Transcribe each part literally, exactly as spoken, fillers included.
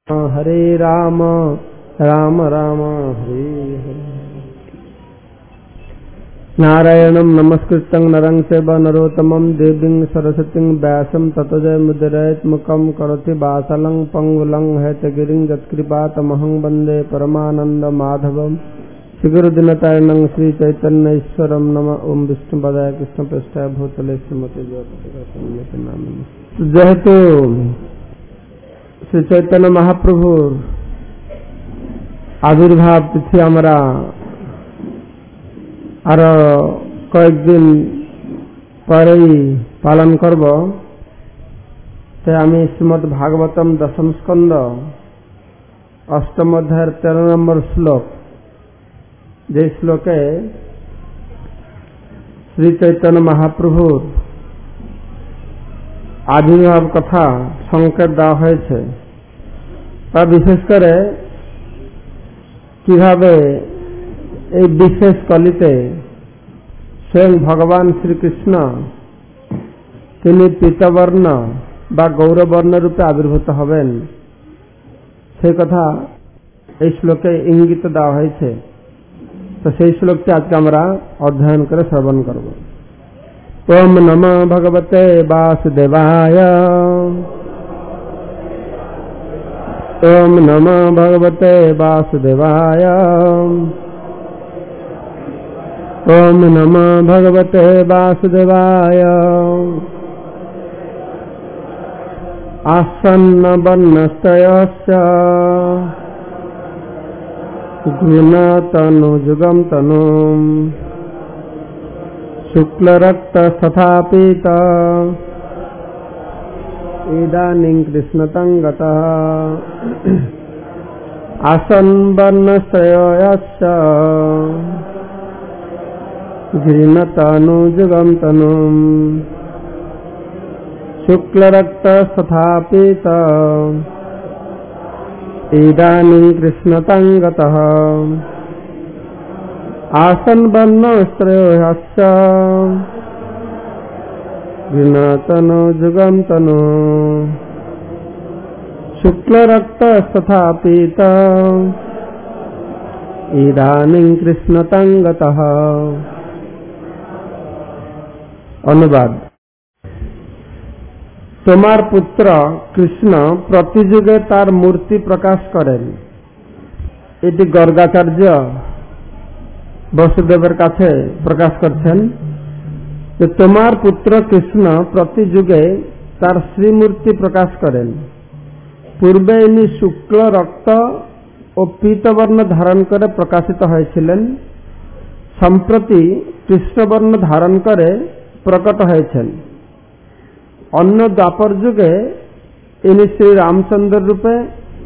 हरे राम राम राम हरे हरे। नारायणं नमस्कृतं नरं चैव नरोत्तमं देवीं सरस्वतीं व्यासं ततो जयमुदीरयेत् मुखं करोति वाचालं पंगुलं हैतगिरिं यत्कृपातमहं वन्दे परमानन्दमाधवं श्रीगुरुदीनतारिणं श्रीचैतन्यईश्वरं नमः। ओं विष्णुपदाय कृष्णपृष्ठाय भूतले श्रीमते ज्योतिषे नामिने। जेहेतु श्री चैतन्य महाप्रभु आविर्भाव तिथि आमरा आर कয়েক दिन पर पालन करब ते आमी श्रीमद् भागवतम दशम स्कंद अष्टम अध्याय तेरह नंबर श्लोक जे श्लोके श्री चैतन्य महाप्रभु आविर्भाव कथा संकेत देওয়া হয়েছে। তা বিশেষ করে কিভাবে এই বিশেষ কলিতে স্বয়ং ভগবান শ্রীকৃষ্ণ তিনি পীতবর্ণ বা গৌরবর্ণ রূপে আবির্ভূত হবেন সেই কথা এই শ্লোকে ইঙ্গিত দেওয়া হয়েছে। তো সেই শ্লোকটি আজকে আমরা অধ্যয়ন করে শ্রবণ করব। ओम नमो भगवते वासुदेवाय। ओम नमो भगवते वासुदेवाय। ओम नमो भगवते वासुदेवाय। आसन्न वर्णस्तयस्य गुणतनु जुगम तनु शुक्ल रक्त तथा पीत इदानीं कृष्णतंगतः आसन वर्णश्रयस्य घृणतनु जुगम तनु शुक्ल रक्त तथा पीत इदानीं कृष्णतंगतः आसन वर्ण श्रेयस्य घृणतनु जुगम तनु शुक्ल रक्त तथा पीत इदानीं कृष्णतंगतः। अनुवाद। तोमार पुत्र कृष्ण प्रतिजुगे तार मूर्ति प्रकाश करें। एटी गर्गाचार्य वसुदेवर काछे प्रकाश करछेन जे तोमार पुत्र कृष्ण प्रति जुगे तार श्रीमूर्ति प्रकाश करें। पूर्वे इनी शुक्ल रक्त और पीतवर्ण धारण करे प्रकाशित हयेछिलेन। सम्प्रति कृष्णवर्ण धारण करे प्रकट हयेछेन। अन्य द्वापर जुगे इनी श्री रामचंद्र रूपे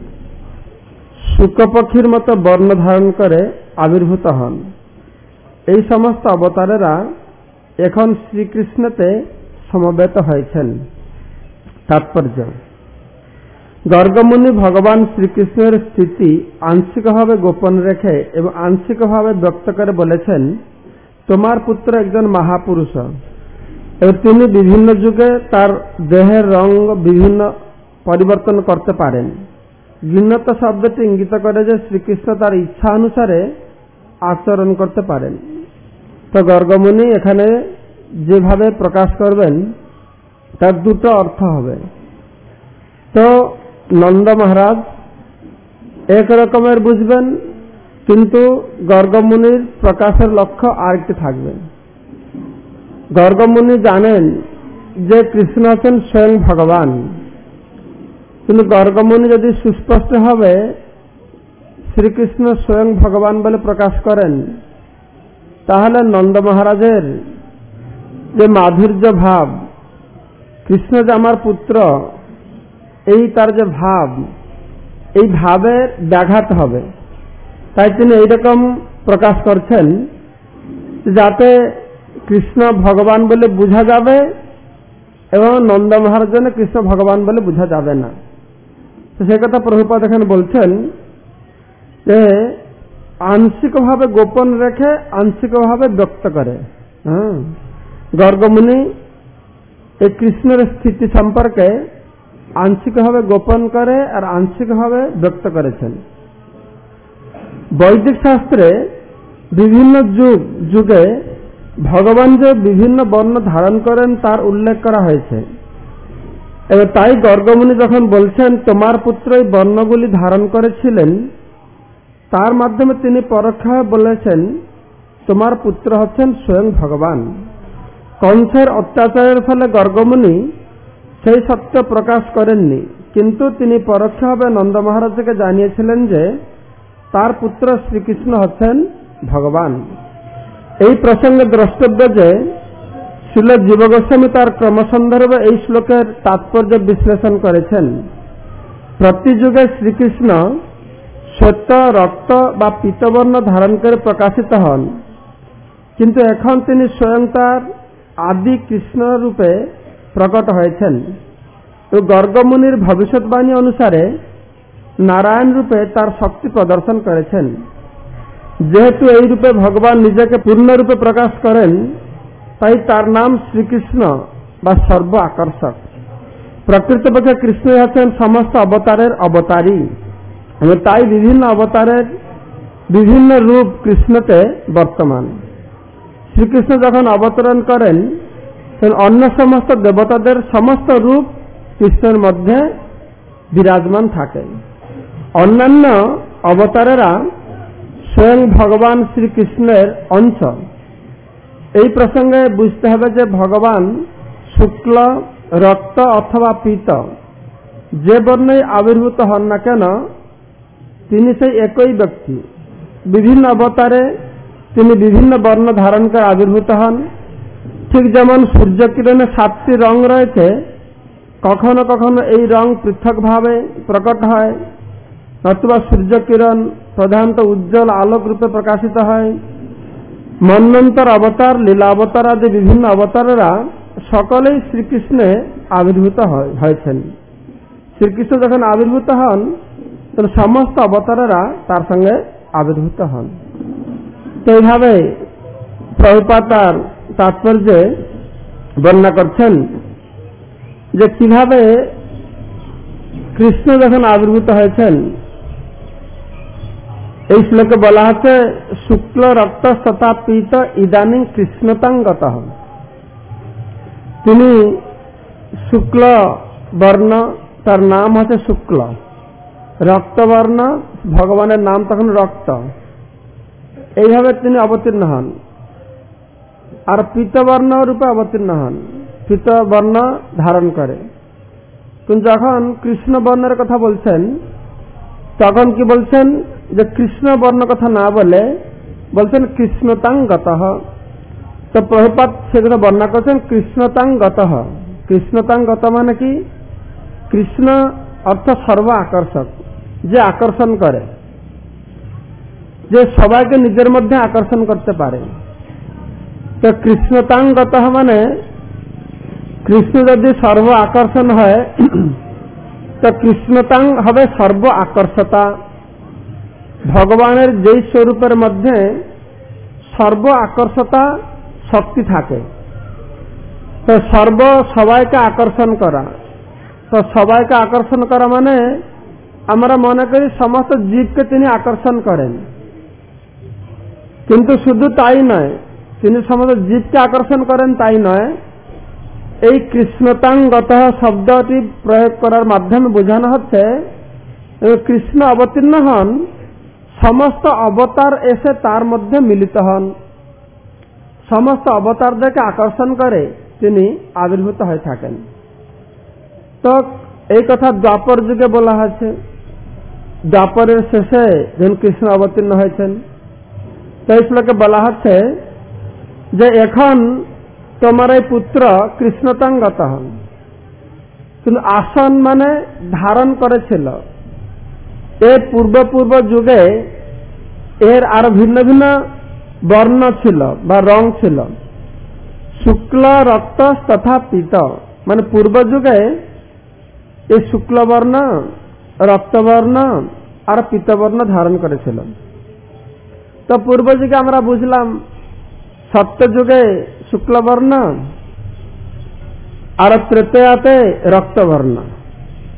शुकपक्षीर मत वर्ण धारण करे आविर्भूत हन। এই সমস্ত অবতারেরা এখন শ্রীকৃষ্ণতে সমবেত হয়েছেন। তাৎপর্য। গর্গমুনি ভগবান শ্রীকৃষ্ণের স্থিতি আংশিকভাবে গোপন রেখে এবং আংশিকভাবে ব্যক্ত করে বলেছেন তোমার পুত্র একজন মহাপুরুষ এবং তিনি বিভিন্ন যুগে তার দেহের রং বিভিন্ন পরিবর্তন করতে পারেন। ঘৃণত শব্দটি ইঙ্গিত করে যে শ্রীকৃষ্ণ তার ইচ্ছা অনুসারে আচরণ করতে পারেন। তো গর্গমুনি এখানে যেভাবে প্রকাশ করবেন তার দুটো অর্থ হবে। তো নন্দ মহারাজ এক রকমের বুঝবেন, কিন্তু গর্গমুনির প্রকাশের লক্ষ্য আরেকটি থাকবে। গর্গমুনি জানেন যে কৃষ্ণ আছেন স্বয়ং ভগবান, কিন্তু গর্গমুনি যদি সুস্পষ্ট হবে শ্রীকৃষ্ণ স্বয়ং ভগবান বলে প্রকাশ করেন তাহলে নন্দ মহারাজের যে মাধুর্য ভাব কৃষ্ণ যে আমার পুত্র এই তার যে ভাব এই ভাবের ব্যাঘাত হবে। তাই তিনি এইরকম প্রকাশ করছেন যাতে কৃষ্ণ ভগবান বলে বোঝা যাবে এবং নন্দ মহারাজ যেন কৃষ্ণ ভগবান বলে বোঝা যাবে না। তো সে কথা প্রভুপাদ এখানে বলছেন যে आंशिक भावे गोपन रेखे आंशिक भावे व्यक्त करे। गर्गमुनि एक कृष्णर स्थिति संपर्के আংশিকভাবে গোপন করে আর আংশিকভাবে ব্যক্ত করেছেন। বৈদিক শাস্ত্রে বিভিন্ন যুগ যুগে ভগবান যে বিভিন্ন বর্ণ ধারণ করেন তার উল্লেখ করা হয়েছে। এবার তাই গর্গমুনি যখন বলছেন তোমার পুত্র এই বর্ণগুলি ধারণ করেছিলেন, তার মাধ্যমে তিনি পরোক্ষভাবে বলেছেন তোমার পুত্র হচ্ছেন স্বয়ং ভগবান। কংসের অত্যাচারের ফলে গর্গমুনি সেই সত্য প্রকাশ করেননি, কিন্তু তিনি পরোক্ষভাবে নন্দ মহারাজকে জানিয়েছিলেন যে তার পুত্র শ্রীকৃষ্ণ হচ্ছেন ভগবান। এই প্রসঙ্গে দ্রষ্টব্য যে শ্রীল জীব গোস্বামী তার ক্রমসন্দর্ভে এই শ্লোকের তাৎপর্য বিশ্লেষণ করেছেন। প্রতি যুগে শ্রীকৃষ্ণ শ্বেত, রক্ত বা পীতবর্ণ ধারণ করে প্রকাশিত হন, কিন্তু এখন তিনি স্বয়ং তার আদি কৃষ্ণ রূপে প্রকট হয়েছেন। তো গর্গমুনির ভবিষ্যৎবাণী অনুসারে নারায়ণ রূপে তার শক্তি প্রদর্শন করেছেন। যেহেতু এই রূপে ভগবান নিজেকে পূর্ণরূপে প্রকাশ করেন, তাই তার নাম শ্রীকৃষ্ণ বা সর্ব আকর্ষক। প্রকৃতপক্ষে কৃষ্ণ হচ্ছেন সমস্ত অবতারের অবতারী, এবং তাই বিভিন্ন অবতারের বিভিন্ন রূপ কৃষ্ণতে বর্তমান। শ্রীকৃষ্ণ যখন অবতরণ করেন তখন অন্য সমস্ত দেবতাদের সমস্ত রূপ কৃষ্ণের মধ্যে বিরাজমান থাকে। অন্যান্য অবতারেরা স্বয়ং ভগবান শ্রীকৃষ্ণের অংশ। এই প্রসঙ্গে বুঝতে হবে যে ভগবান শুক্ল, রক্ত অথবা পীত যে বর্ণেই আবির্ভূত হন না কেন, তিনি সেই একই ব্যক্তি। বিভিন্ন অবতারে তিনি বিভিন্ন বর্ণ ধারণ করে আবির্ভূত হন। ঠিক যেমন সূর্য কিরণে সাতটি রং রয়েছে, কখনো কখনো এই রং পৃথকভাবে প্রকট হয়, নতুবা সূর্য কিরণ প্রধানত উজ্জ্বল আলোক রূপে প্রকাশিত হয়। মন্বন্তর অবতার, লীলা অবতার আদি বিভিন্ন অবতারেরা সকলেই শ্রীকৃষ্ণে আবির্ভূত হয়েছেন। শ্রীকৃষ্ণ যখন আবির্ভূত হন তখন সমস্ত অবতারেরা তার সঙ্গে আবির্ভূত হন। তো এইভাবে প্রভুপাদ তার তাৎপর্যে বর্ণনা করছেন যে কিভাবে কৃষ্ণ যখন আবির্ভূত হয়েছেন। এই শ্লোকে বলা হচ্ছে শুক্ল, রক্ত তথা পীত ইদানিং কৃষ্ণতাঙ্গত। তিনি শুক্ল বর্ণ, তার নাম হচ্ছে শুক্ল। রক্তবর্ণ, ভগবানের নাম তখন রক্ত। এইভাবে তিনি অবতীর্ণ হন। আর পীতবর্ণ রূপে অবতীর্ণ হন, পীতবর্ণ ধারণ করে। কিন্তু যখন কৃষ্ণ বর্ণের কথা বলছেন তখন কি বলছেন যে কৃষ্ণ বর্ণ কথা না বলে বলছেন কৃষ্ণতাঙ্গত। তো প্রভুপাদ সেগুলো বর্ণনা করছেন কৃষ্ণতাঙ্গত। কৃষ্ণতাঙ্গত মানে কি? কৃষ্ণ অর্থ সর্ব আকর্ষক, যে আকর্ষণ করে, যে সবাইকে নিজের মধ্যে আকর্ষণ করতে পারে। তো কৃষ্ণতাঙ্গত মানে কৃষ্ণ যদি সর্ব আকর্ষণ হয় তো কৃষ্ণতাং হবে সর্ব আকর্ষতা। ভগবানের যেই স্বরূপের মধ্যে সর্ব আকর্ষতা শক্তি থাকে, তো সর্ব সবাইকে আকর্ষণ করা। তো সবাইকে আকর্ষণ করা মানে আমরা মনে করি সমস্ত জীবকে তিনি আকর্ষণ করেন, কিন্তু শুধু তাই নয়, তিনি সমস্ত জীবকে আকর্ষণ করেন তাই নয়। এই কৃষ্ণতাঙ্গত শব্দটি প্রয়োগ করার মাধ্যমে বোঝানো হচ্ছে কৃষ্ণ অবতীর্ণ হন, সমস্ত অবতার এসে তার মধ্যে মিলিত হন, সমস্ত অবতারদেরকে আকর্ষণ করে তিনি আবির্ভূত হয়ে থাকেন। তো এই কথা দ্বাপর যুগে বলা হয়েছে। দ্বাপরের শেষে যখন কৃষ্ণ অবতীর্ণ হয়েছেন, তো এই শ্লোকে বলা হচ্ছে যে এখন তোমার এই পুত্র কৃষ্ণতাঙ্গত হন। কিন্তু আসন মানে ধারণ করেছিল। এর পূর্ব পূর্ব যুগে এর আরো ভিন্ন ভিন্ন বর্ণ ছিল বা রং ছিল। শুক্ল, রক্ত তথা পীত, মানে পূর্ব যুগে এই শুক্লবর্ণ, রক্তবর্ণ আর পীতবর্ণ ধারণ করেছিল। তো পূর্ব যুগে আমরা বুঝলাম সত্য যুগে শুক্লবর্ণ আর ত্রেতয়াতে রক্তবর্ণ।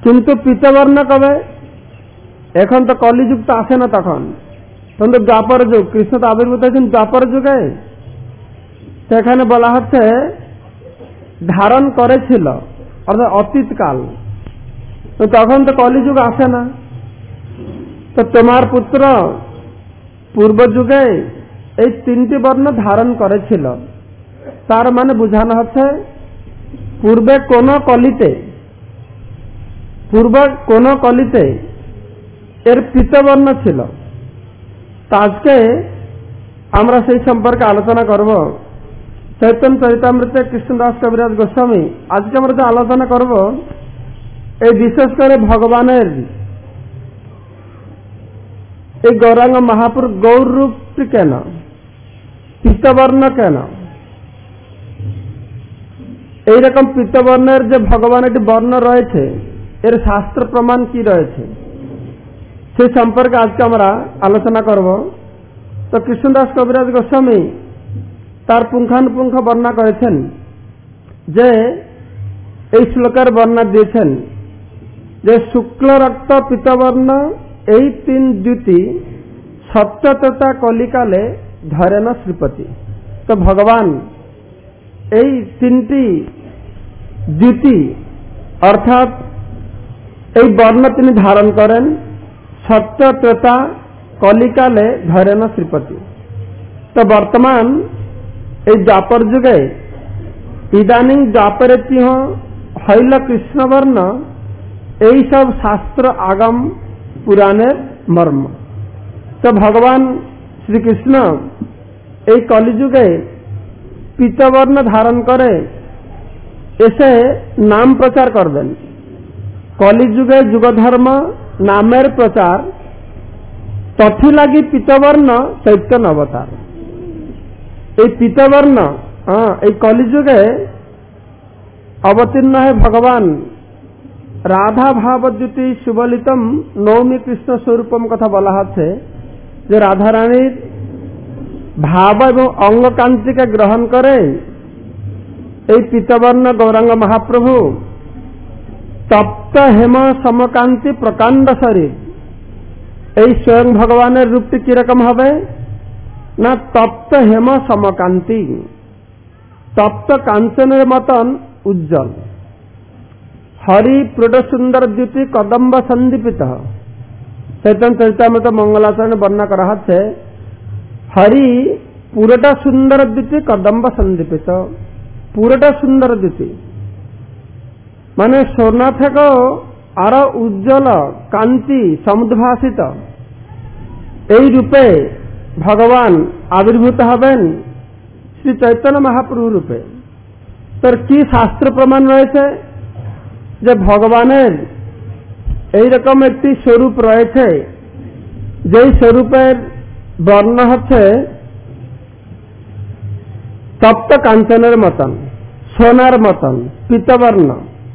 किंतु पीतवर्ण कबे एखन तो कलिजुग तो आसे ना तखन तखन तो द्वापर जुग कृष्ण तो आविर्भूत हয়েছেন द्वापर जुगे तो एखाने बला হচ্ছে धारण करेছিল अर्थात अतीत काल तो तखन तो कलिजुग आसे ना तो तुम्हार पुत्र पूर्व जुगे এই তিনটি বর্ণ ধারণ করেছিল তার মানে বোঝানো হচ্ছে পূর্বে কোন কলিতে পূর্ব কোন কলিতে এর পীতবর্ণ ছিল আজকে আমরা সেই সম্পর্কে আলোচনা করব চৈতন্য চরিতামৃতে কৃষ্ণদাস কবিরাজ গোস্বামী আজকে আমরা যে আলোচনা করব এই বিশেষ করে ভগবানের এই গৌরাঙ্গ মহাপুর গৌর রূপটি কেন পীতবর্ণ কেন এই রকম পীতবর্ণের যে ভগবানের একটি বর্ণ রয়েছে এর শাস্ত্র প্রমাণ কি রয়েছে সেই সম্পর্কে আজকে আমরা আলোচনা করব তো কৃষ্ণদাস কবিরাজ গোস্বামী তার পুঙ্খানুপুঙ্খ বর্ণনা করেছেন যে এই শ্লোকের বর্ণনা দিয়েছেন যে শুক্ল রক্ত পীতবর্ণ এই তিন দ্যুতি সত্যততা কলিকালে ধরে না শ্রীপতি তো ভগবান এই তিনটি দ্যুতি অর্থাৎ এই বর্ণ তিনি ধারণ করেন সত্যততা কলিকালে ধরে না শ্রীপতি তো বর্তমান এই দ্বাপর যুগে ইদানিং দ্বাপরে তিহ হইল কৃষ্ণবর্ণ এই সব শাস্ত্র আগম পুরাণের মর্ম তো ভগবান শ্রীকৃষ্ণ এই কলিযুগে পীতবর্ণ ধারণ করে এসে নাম প্রচার করবেন কলিযুগে যুগধর্ম নামের প্রচার তথি লাগি পীতবর্ণ চৈতন্য অবতার এই পীতবর্ণ এই কলিযুগে অবতীর্ণ হয় ভগবান রাধা ভাবজ্যোতি সুবলিতম নৌমি কৃষ্ণ স্বরূপম কথা বলা হচ্ছে যে রাধারানীর ভাব এবং অঙ্গকান্তিকে গ্রহণ করে এই পীতবর্ণ গৌরাঙ্গ মহাপ্রভু তপ্ত হেম সমকান্তি প্রকাণ্ড শরীর এই স্বয়ং ভগবানের রূপটি কিরকম হবে না তপ্ত হেম সমকান্তি তপ্ত কাঞ্চনের মতন উজ্জ্বল হরি প্রৌঢ় সুন্দর দ্যুতি কদম্ব সন্দীপিত চৈতন্য চরিতামৃত মঙ্গলাচরণে বর্ণনা করা হচ্ছে হরি পুরোটা সুন্দর দ্যুতি কদম্ব সন্দীপিত পুরোটা সুন্দর দ্যুতি মানে সোনা থেকেও আরো উজ্জ্বল কান্তি সমুদ্ভাসিত এই রূপে ভগবান আবির্ভূত হবেন শ্রী চৈতন্য মহাপ্রভু রূপে তার কি শাস্ত্র প্রমাণ রয়েছে যে ভগবানের এইরকম একটি স্বরূপ রয়েছে যেই স্বরূপের বর্ণ হচ্ছে তপ্ত কাঞ্চনের মতন সোনার মতন পীতবর্ণ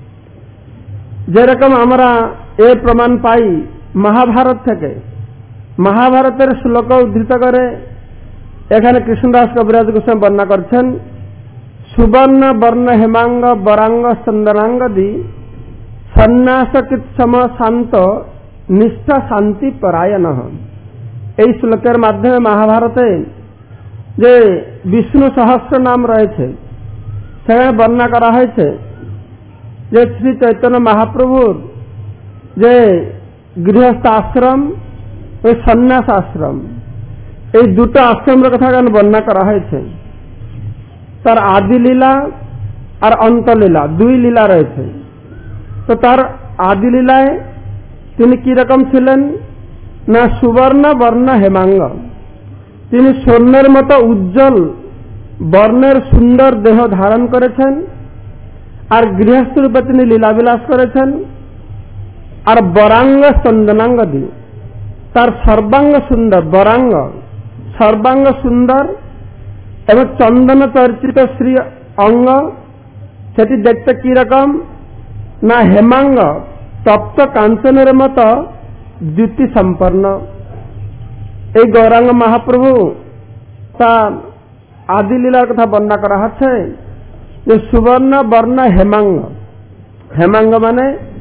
যেরকম আমরা এর প্রমাণ পাই মহাভারত থেকে মহাভারতের শ্লোক উদ্ধৃত করে এখানে কৃষ্ণদাস কবিরাজ গোস্বামী বর্ণনা করছেন সুবর্ণ বর্ণ হেমাঙ্গ বরাঙ্গ চন্দনাঙ্গদি সন্ন্যাসকৃৎসম শান্ত নিষ্ঠা শান্তি পরায়ণ এই শ্লোকের মাধ্যমে মহাভারতে যে বিষ্ণু সহস্র নাম রয়েছে সেখানে বর্ণনা করা হয়েছে যে শ্রী চৈতন্য মহাপ্রভুর যে গৃহস্থ আশ্রম ওই সন্ন্যাস আশ্রম এই দুটো আশ্রমের কথা এখানে বর্ণনা করা হয়েছে তার আদি লীলা আর অন্তলীলা দুই লীলা রয়েছে তো তার আদি লীলায় তিনি কি রকম ছিলেন না সুবর্ণ বর্ণ হেমাঙ্গ তিনি স্বর্ণের মতো উজ্জ্বল বর্ণের সুন্দর দেহ ধারণ করেছেন আর গৃহস্থ রূপে তিনি লীলাবিলাস করেছেন আর বরাঙ্গ চন্দনাঙ্গ দিয়ে তার সর্বাঙ্গ সুন্দর বরাঙ্গ সর্বাঙ্গ সুন্দর এবং চন্দন চর্চিত শ্রী অঙ্গ সেটি দেখতে কি রকম না হেমাঙ্গ তপ্ত কাঞ্চনের মতো দ্যুতি সম্পন্ন এই গৌরাঙ্গ মহাপ্রভু তার আদি লীলার কথা বর্ণনা করা হচ্ছে যে সুবর্ণ বর্ণ হেমাঙ্গ হেমাঙ্গ মানে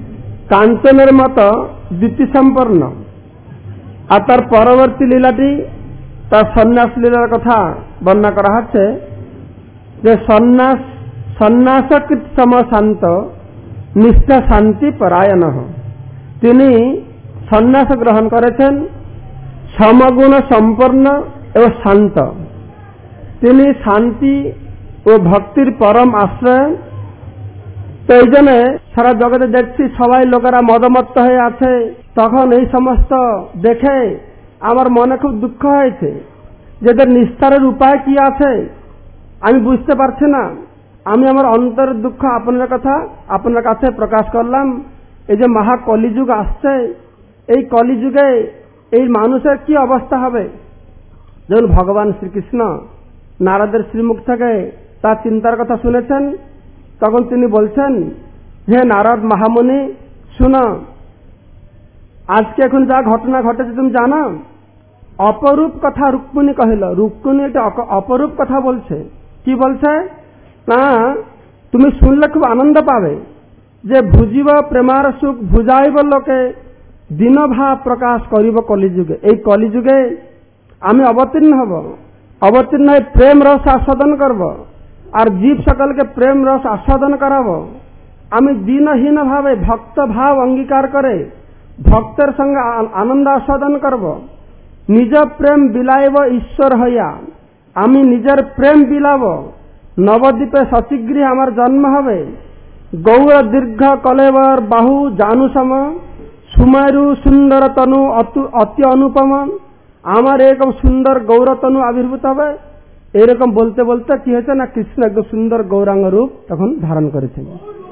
কাঞ্চনের মতো দ্যুতি সম্পন্ন। আর তার পরবর্তী লীলাটি তার সন্ন্যাস লীলার কথা বর্ণনা করা হচ্ছে যে সন্ন্যাস সন্ন্যাসকৃত সম শান্ত নিষ্ঠা শান্তি পরায়ণ। তিনি সন্ন্যাস গ্রহণ করেছেন, সমগুণ সম্পন্ন এবং শান্ত। তিনি শান্তি ও ভক্তির পরম আশ্রয়। তো এই জন্য সারা জগতে দেখছি সবাই লোকেরা মদমত্ত হয়ে আছে। তখন এই সমস্ত দেখে আমার মনে খুব দুঃখ হয়েছে, যেদের নিস্তারের উপায় কি আছে আমি বুঝতে পারছি না। আমি আমার অন্তরের দুঃখ আপনার কথা আপনার কাছে প্রকাশ করলাম। এই যে মহা কলিযুগ আসছে, এই কলিযুগে এই মানুষের কি অবস্থা হবে। যখন ভগবান শ্রীকৃষ্ণ নারদের শ্রীমুখ থেকে তার চিন্তার কথা শুনেছেন, তখন তিনি বলছেন, হে নারদ মহামুনি, শুনো, আজকে এখন যা ঘটনা ঘটেছে তুমি জানো। অপরূপ কথা রুক্মিণী কহিল। রুক্মিণী এটা অপরূপ কথা বলছে। কি বলছে না, তুমি শুনলে খুব আনন্দ পাবে যে ভুজিব প্রেমার সুখ ভুজাইব লোকে দিন ভাব প্রকাশ করিব কলিযুগে। এই কলিযুগে আমি অবতীর্ণ হব, অবতীর্ণ হয়ে প্রেম রস আস্বাদন করব, আর জীব সকলকে প্রেম রস আস্বাদন করাবো। আমি দিনহীন ভাবে ভক্ত ভাব অঙ্গীকার করে ভক্তের সঙ্গে আনন্দ আস্বাদন করব। নিজ প্রেম বিলাইব ঈশ্বর হইয়া, আমি নিজের প্রেম বিলাব। নবদ্বীপে শশীগৃহে আমার জন্ম হবে। গৌর দীর্ঘ কলেবর বাহু জানু সম, সুমেরু সুন্দর তনু অতি অনুপম। আমার এরকম সুন্দর গৌরতনু আবির্ভূত হবে। এরকম বলতে বলতে কি হয়েছে না, কৃষ্ণ একদম সুন্দর গৌরাঙ্গ রূপ তখন ধারণ করেছেন।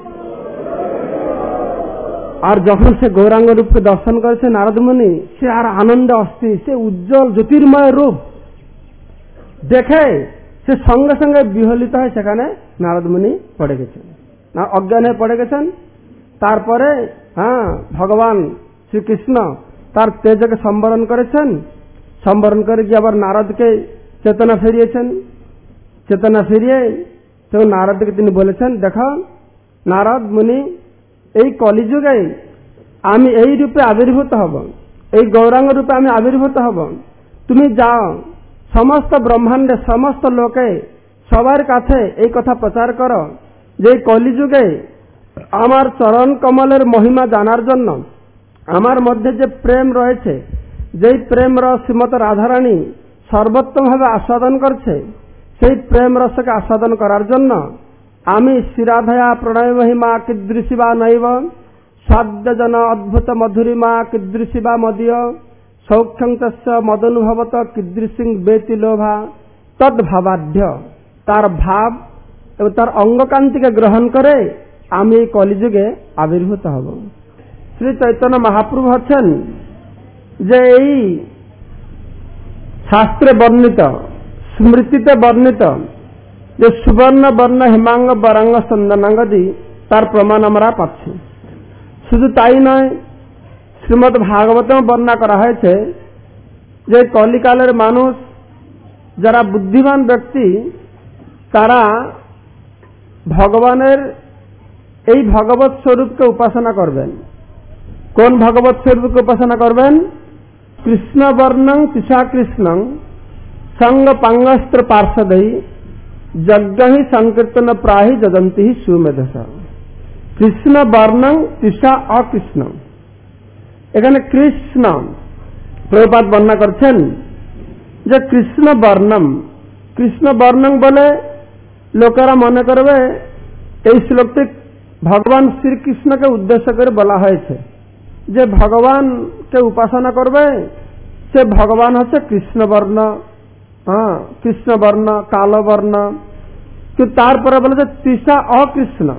আর যখন সে গৌরাঙ্গ রূপকে দর্শন করেছে নারদ মুনি, সে আর আনন্দে অস্থির। সে উজ্জ্বল জ্যোতির্ময় রূপ দেখে সে সঙ্গে সঙ্গে বিহলিত হয়ে সেখানে নারদ মুনি পড়ে গেছেন, না অজ্ঞান হয়ে পড়ে গেছেন। তারপরে হ্যাঁ ভগবান শ্রীকৃষ্ণ তার তেজকে সম্বরণ করেছেন। সম্বরণ করে গিয়ে আবার নারদকে চেতনা ফিরিয়েছেন। চেতনা ফিরিয়ে তো নারদকে তিনি বলেছেন, দেখো নারদ মুনি, এই কলিযুগে আমি এই রূপে আবির্ভূত হব, এই গৌরাঙ্গ রূপে আমি আবির্ভূত হব। তুমি যাও সমস্ত ব্রহ্মাণ্ডে সমস্ত লোকে সবার কাছে এই কথা প্রচার করো যে কলিযুগে আমার চরণ কমলের মহিমা জানার জন্য, আমার মধ্যে যে প্রেম রয়েছে, যেই প্রেম রস শ্রীমত রাধারানী সর্বোত্তম ভাবে আস্বাদন করছে, সেই প্রেম রসকে আস্বাদন করার জন্য আমি শ্রীরাধয়া প্রণয় মহিমা কীদৃশিবা নৈব স্বাদ্যজন অদ্ভুত মধুরিমা কীদৃশিবা মদীয় সৌখ্যং তস্য মদনুভবত কীদৃশিং বেতি লোভা তদ্ভাবাঢ্য। তার ভাব এবং তার অঙ্গকান্তিকে গ্রহণ করে আমি এই কলিযুগে আবির্ভূত হব। শ্রী চৈতন্য মহাপ্রভু হচ্ছেন যে এই শাস্ত্রে বর্ণিত, স্মৃতিতে বর্ণিত যে সুবর্ণ বর্ণ হিমাঙ্গ বরাঙ্গ চন্দনাঙ্গদি, তার প্রমাণ আমরা পাচ্ছি। শুধু তাই নয়, শ্রীমদ ভাগবতম বর্ণনা করা হয়েছে যে কলিকালের মানুষ যারা বুদ্ধিমান ব্যক্তি, তারা ভগবানের এই ভগবত স্বরূপকে উপাসনা করবেন। কোন ভগবত স্বরূপকে উপাসনা করবেন? কৃষ্ণ বর্ণং তিসা কৃষ্ণং সঙ্গ পাঙ্গস্ত্র পার্শ্বদয়ী যজ্ঞহি সংকীর্তন প্রাহি যদন্তি সুমেধস। কৃষ্ণ বর্ণং তিসা অকৃষ্ণ। এখানে কৃষ্ণ প্রভুপাদ বর্ণনা করছেন যে কৃষ্ণ বর্ণম, কৃষ্ণ বর্ণং বলে লোকেরা মনে করবে এই শ্লোকটি ভগবান শ্রীকৃষ্ণকে উদ্দেশ্য করে বলা হয়েছে, যে ভগবানকে উপাসনা করবে সে ভগবান হচ্ছে কৃষ্ণবর্ণ, হ্যাঁ কৃষ্ণবর্ণ কালো বর্ণ। কিন্তু তারপরে বলে যে তিসা অকৃষ্ণ,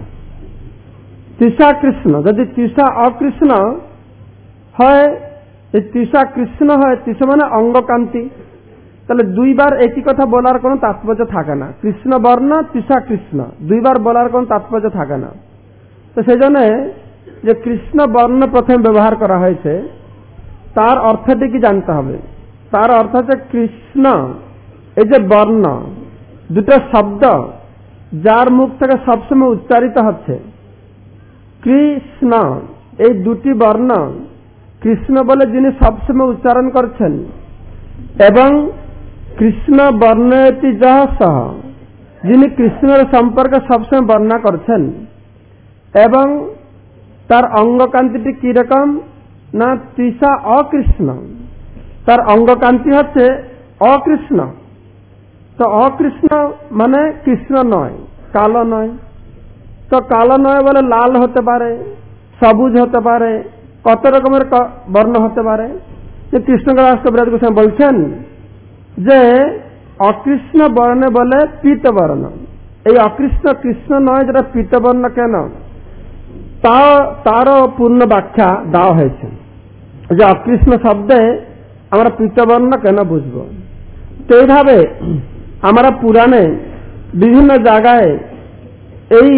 তিসা কৃষ্ণ। যদি তিসা অকৃষ্ণ হয়, এই তিসা কৃষ্ণ হয়, তিসা মানে অঙ্গকান্তি, তাহলে দুইবার একই কথা বলার কোনো তাৎপর্য থাকে না। কৃষ্ণ বর্ণ তিসা কৃষ্ণ দুইবার বলার কোনো তাৎপর্য থাকে না। তো সেই জন্য যে কৃষ্ণ বর্ণ প্রথমে ব্যবহার করা হয়েছে, তার অর্থটি কি জানতে হবে। তার অর্থ হচ্ছে কৃষ্ণ, এই যে বর্ণ দুটো শব্দ যার মুখ থেকে সবসময় উচ্চারিত হচ্ছে, কৃষ্ণ এই দুটি বর্ণ কৃষ্ণ বলে যিনি সবসময় উচ্চারণ করছেন এবং কৃষ্ণ বর্ণয়তি যহ সহ যিনি কৃষ্ণের সম্পর্কে সবসময় বর্ণনা করছেন এবং তার অঙ্গকান্তিটি কিরকম না তৃষা অকৃষ্ণ, তার অঙ্গকান্তি হচ্ছে অকৃষ্ণ। তো অকৃষ্ণ মানে কৃষ্ণ নয়, কালো নয়। তো কালো নয় বলে লাল হতে পারে, সবুজ হতে পারে, কত রকমের বর্ণ হতে পারে। যে কৃষ্ণদাস কবিরাজ গোস্বামী বলছেন যে অকৃষ্ণ বর্ণ বলে পীত বর্ণ। এই অকৃষ্ণ কৃষ্ণ নয়, যেটা পীত বর্ণ কেন তা তারও পূর্ণ ব্যাখ্যা দেওয়া হয়েছে যে অকৃষ্ণ শব্দে আমরা পীতবর্ণ কেন বুঝব। তো এইভাবে আমরা পুরাণে বিভিন্ন জায়গায় এই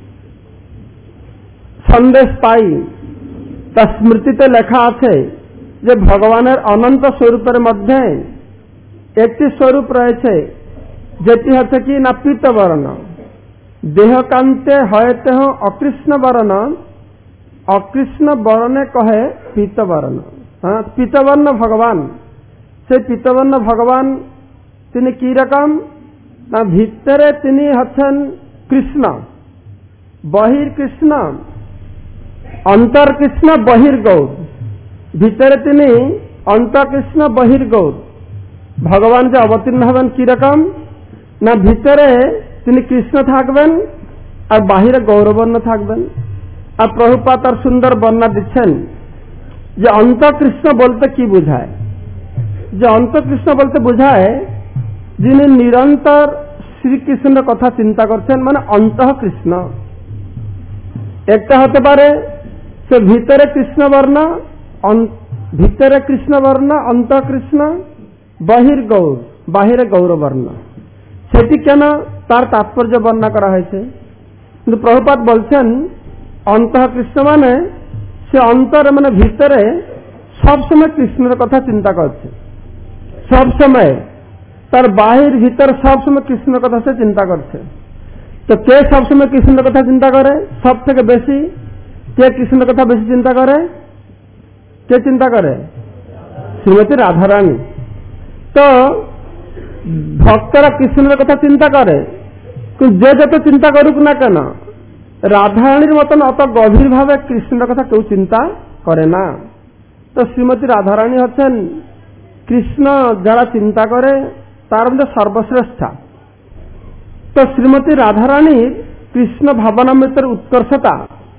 সন্দেশ পাই। তা স্মৃতিতে লেখা আছে যে ভগবানের অনন্ত স্বরূপের মধ্যে একটি স্বরূপ রয়েছে যেটি হচ্ছে কি না পীতবর্ণ। দেহকান্তে হয়তে অকৃষ্ণ বর্ণ, অকৃষ্ণ বর্ণে কহে পীতবর্ণ। হ্যাঁ, পীতবর্ণ ভগবান। সেই পীতবর্ণ ভগবান তিনি কি রকম না ভিতরে তিনি হচ্ছেন কৃষ্ণ, বহির কৃষ্ণ, অন্তর কৃষ্ণ বহির গৌর। ভিতরে তিনি অন্তর কৃষ্ণ বহির গৌর। ভগবান যে অবতীর্ণ হবেন কি রকম না ভিতরে তিনি কৃষ্ণ থাকবেন আর বাহিরে গৌরবর্ণ থাকবেন। আর প্রভুপাদ তার সুন্দর বর্ণনা দিচ্ছেন যে অন্তঃকৃষ্ণ বলতে কি বোঝায়। যে অন্তঃকৃষ্ণ বলতে বোঝায় যিনি নিরন্তর শ্রীকৃষ্ণের কথা চিন্তা করছেন, মানে অন্তঃ কৃষ্ণ। একটা হতে পারে সে ভিতরে কৃষ্ণ বর্ণ, ভিতরে কৃষ্ণ বর্ণ অন্তঃ কৃষ্ণ, বহির গৌর, বাহিরে গৌরবর্ণ। সেটি কেন তার তাৎপর্য বর্ণনা করা হয়েছে। কিন্তু প্রভুপাদ বলছেন অন্তঃ কৃষ্ণ মানে সে অন্তরে মানে ভিতরে সবসময় কৃষ্ণের কথা চিন্তা করছে, সবসময় তার বাহির ভিতর সবসময় কৃষ্ণের কথা সে চিন্তা করছে। তো কে সবসময় কৃষ্ণের কথা চিন্তা করে সব থেকে বেশি? কে কৃষ্ণের কথা বেশি চিন্তা করে? কে চিন্তা করে? শ্রীমতী রাধারানী। তো ভক্তরা কৃষ্ণের কথা চিন্তা করে, কিন্তু যে যত চিন্তা করুক না কেন রাধারানীর মতন অত গভীর ভাবে কৃষ্ণের কথা কেউ চিন্তা করে না। তো শ্রীমতী রাধারানী হচ্ছেন কৃষ্ণ যারা চিন্তা করে তার মধ্যে সর্বশ্রেষ্ঠা। তো শ্রীমতী রাধারানীর কৃষ্ণ ভাবনামৃতের উৎকর্ষতা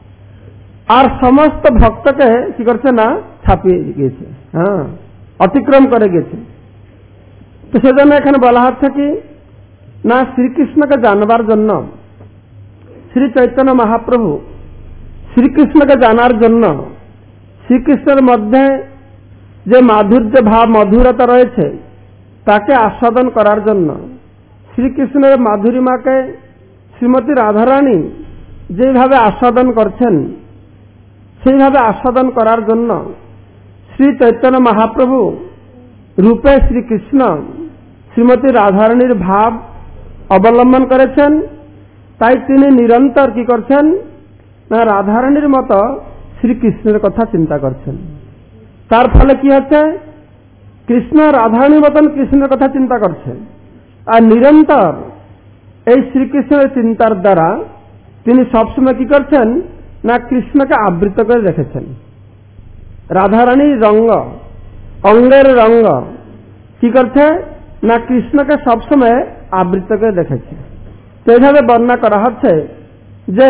আর সমস্ত ভক্তকে কি করছে না ছাপিয়ে গিয়েছে, হ্যাঁ অতিক্রম করে গেছে। তো সেজন্য এখানে বলা হচ্ছে কি না শ্রীকৃষ্ণকে জানবার জন্য শ্রী চৈতন্য মহাপ্রভু শ্রীকৃষ্ণকে জানার জন্য শ্রীকৃষ্ণের মধ্যে যে মাধুর্য ভাব মধুরতা রয়েছে তাকে আস্বাদন করার জন্য শ্রীকৃষ্ণের মাধুরিমাকে শ্রীমতী রাধারানী যেভাবে আস্বাদন করছেন সেইভাবে আস্বাদন করার জন্য শ্রী চৈতন্য মহাপ্রভু রূপে শ্রীকৃষ্ণ শ্রীমতী রাধারানীর ভাব অবলম্বন করেছেন। তাই তিনি নিরন্তর কি করছেন না রাধারানীর মতো শ্রীকৃষ্ণের কথা চিন্তা করছেন। তার ফলে কি হচ্ছে কৃষ্ণ রাধারানীর মতন কৃষ্ণের কথা চিন্তা করছেন আর নিরন্তর এই শ্রীকৃষ্ণের চিন্তার দ্বারা তিনি সবসময় কি করছেন না কৃষ্ণকে আবৃত করে রেখেছেন। রাধারানীর রঙ্গ অঙ্গের রঙ্গ কি করছে না কৃষ্ণকে সবসময় আবৃত করে রেখেছে। তো এইভাবে বর্ণনা করা হচ্ছে যে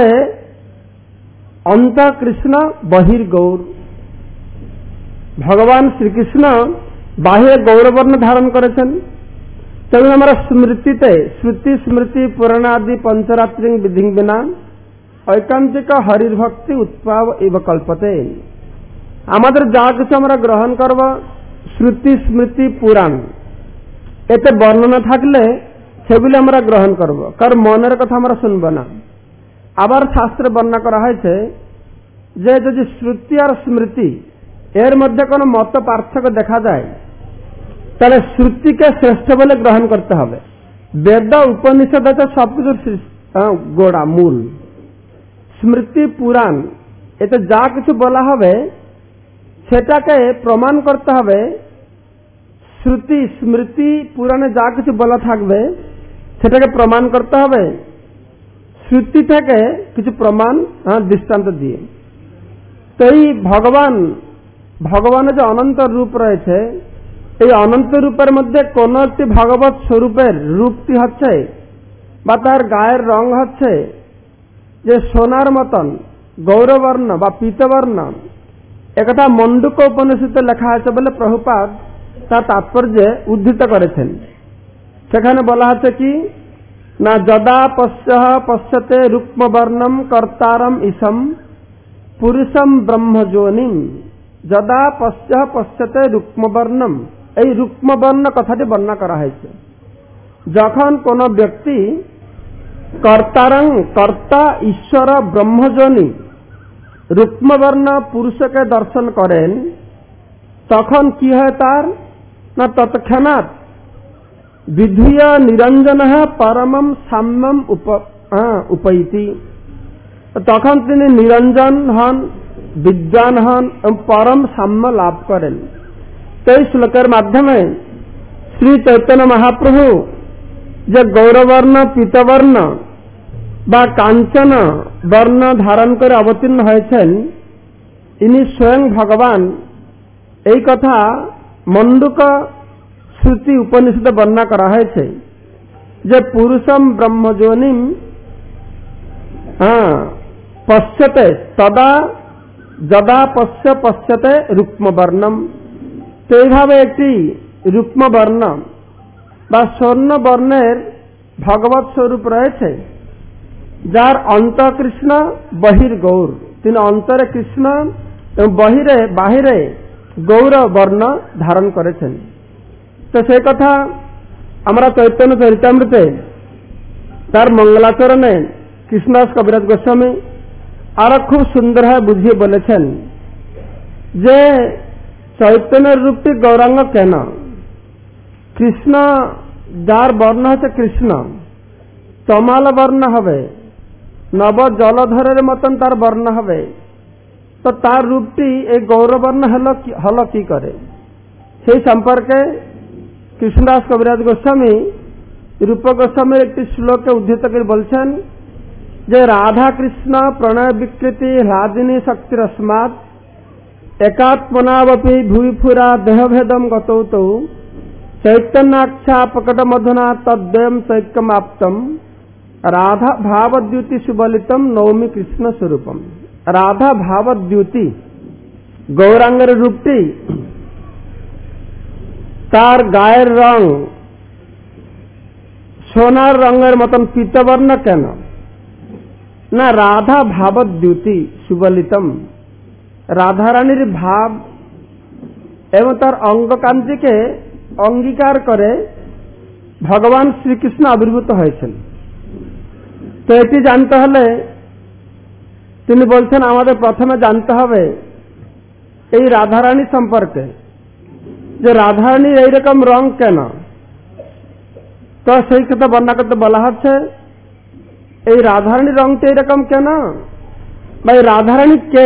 অন্তঃ কৃষ্ণ বহির গৌর। ভগবান শ্রীকৃষ্ণ বাহিরে গৌরবর্ণ ধারণ করেছেন। তেমন আমরা স্মৃতিতে শ্রুতি স্মৃতি পুরাণ আদি পঞ্চরাত্রি বিধি বিনা ঐকান্তিক হরির ভক্তি উৎপাব এব কল্পতে। আমাদের যা কিছু আমরা গ্রহণ করব শ্রুতি স্মৃতি পুরাণ এতে বর্ণনা থাকলে সেগুলি আমরা গ্রহণ করব, কারণ মনের কথা আমরা শুনব না। আবার শাস্ত্রে বর্ণনা করা হয়েছে যে যদি শ্রুতি আর স্মৃতি এর মধ্যে কোনো মত পার্থক্য দেখা যায় তাহলে শ্রুতিকে শ্রেষ্ঠ বলে গ্রহণ করতে হবে। বেদ উপনিষদ হচ্ছে সবকিছুর গোড়া মূল। স্মৃতি পুরাণ এতে যা কিছু বলা হবে সেটাকে প্রমাণ করতে হবে শ্রুতি স্মৃতি পুরাণে যা কিছু বলা থাকবে সেটাকে প্রমাণ করতে হবে শ্রুতি থেকে কিছু প্রমাণ দৃষ্টান্ত দিয়ে। তো এই ভগবান ভগবানের যে অনন্ত রূপ রয়েছে এই অনন্ত রূপের মধ্যে কোন একটি ভগবত স্বরূপের রূপটি হচ্ছে বা তার গায়ের রং হচ্ছে যে সোনার মতন গৌরবর্ণ বা পীতবর্ণ, একথা মণ্ডুক উপনিষদে লেখা আছে বলে প্রভুপাদ তার তাৎপর্যে উদ্ধৃত করেছেন। সেখানে বলা হচ্ছে কি না যদা পশ্যঃ পশ্যতে রুক্মবর্ণম কর্তারম ইসম পুরুষম ব্রহ্মযোনিম যদা পশ্যঃ পশ্যতে রুক্মবর্ণম, এই রুক্মবর্ণ কথাটি বর্ণনা করা হয়েছে। যখন কোন ব্যক্তি কর্তারং কর্তা ঈশ্বর ব্রহ্মযোনি রুক্মবর্ণ পুরুষকে দর্শন করেন তখন কি হয় তার না তৎক্ষণাৎ বিধুয় নিরঞ্জন পরমম সাম্যম উপৈতি, তখন তিনি নিরঞ্জন হন, বিজ্ঞান হন এবং পরম সাম্য লাভ করেন। তো এই শ্লোকের মাধ্যমে শ্রী চৈতন্য মহাপ্রভু যে গৌরবর্ণ পীতবর্ণ বা কাঞ্চন বর্ণ ধারণ করে অবতীর্ণ হয়েছেন ইনি স্বয়ং ভগবান, এই কথা মণ্ডুক শ্রুতি উপনিষদে বর্ণনা করা হয়েছে যে পুরুষম ব্রহ্মযোনিম হ্যাঁ পশ্যতে তদা যদা পশ্য পশ্যতে রুক্মবর্ণম। তো এইভাবে একটি রুক্মবর্ণ বা স্বর্ণ বর্ণের ভগবৎ স্বরূপ রয়েছে যার অন্ত কৃষ্ণ বহির গৌর, তিনি অন্তরে কৃষ্ণ এবং বহিরে বাহিরে গৌর বর্ণ ধারণ করেছেন। তো সেই কথা আমরা চৈতন্য চরিতামৃতে তার মঙ্গলাচরণে কৃষ্ণদাস কবিরাজ গোস্বামী আরো খুব সুন্দরভাবে বুঝিয়ে বলেছেন যে চৈতন্যের রূপটি গৌরাঙ্গ কেন, কৃষ্ণ যার বর্ণ হচ্ছে কৃষ্ণ তমাল বর্ণ হবে, নব জলধরের মতন তার বর্ণ হবে, তো তার রূপটি এই গৌরবর্ণ হলো হলো কি করে, সেই সম্পর্কে কৃষ্ণদাস কবিরাজ গোস্বামী রূপ গোস্বামীর একটি শ্লোকে উদ্ধৃত করে বলছেন যে রাধা কৃষ্ণ প্রণয় বিকৃতি হ্লাদিনী শক্তিরস্মাৎ একাত্মনাবপি ভূইফুরা দেহভেদম গতৌতৌ চৈতন্যাখ্যা প্রকট মধুনা তদ্বয়ম চৈক্যমাপ্তম রাধা ভাবদ্যুতি সুবলিতম নৌমি কৃষ্ণ স্বরূপম। রাধা ভাবদ্যুতি গৌরাঙ্গের রূপটি তার গায়ের রং সোনার রঙের মতন পীতবর্ণ কেন না রাধা ভাবদ্যুতি সুবলিতম, রাধারানীর ভাব এবং তার অঙ্গকান্তিকে অঙ্গীকার করে ভগবান শ্রীকৃষ্ণ আবির্ভূত হয়েছেন। তো এটি জানতে হলে তিনি বলছেন আমাদের প্রথমে জানতে হবে এই রাধারানী সম্পর্কে যে রাধারানীর এইরকম রং কেন। তো সেই কথা বর্ণনা করতে বলা হচ্ছে এই রাধারানীর রংটা এইরকম কেন বা এই রাধারানী কে,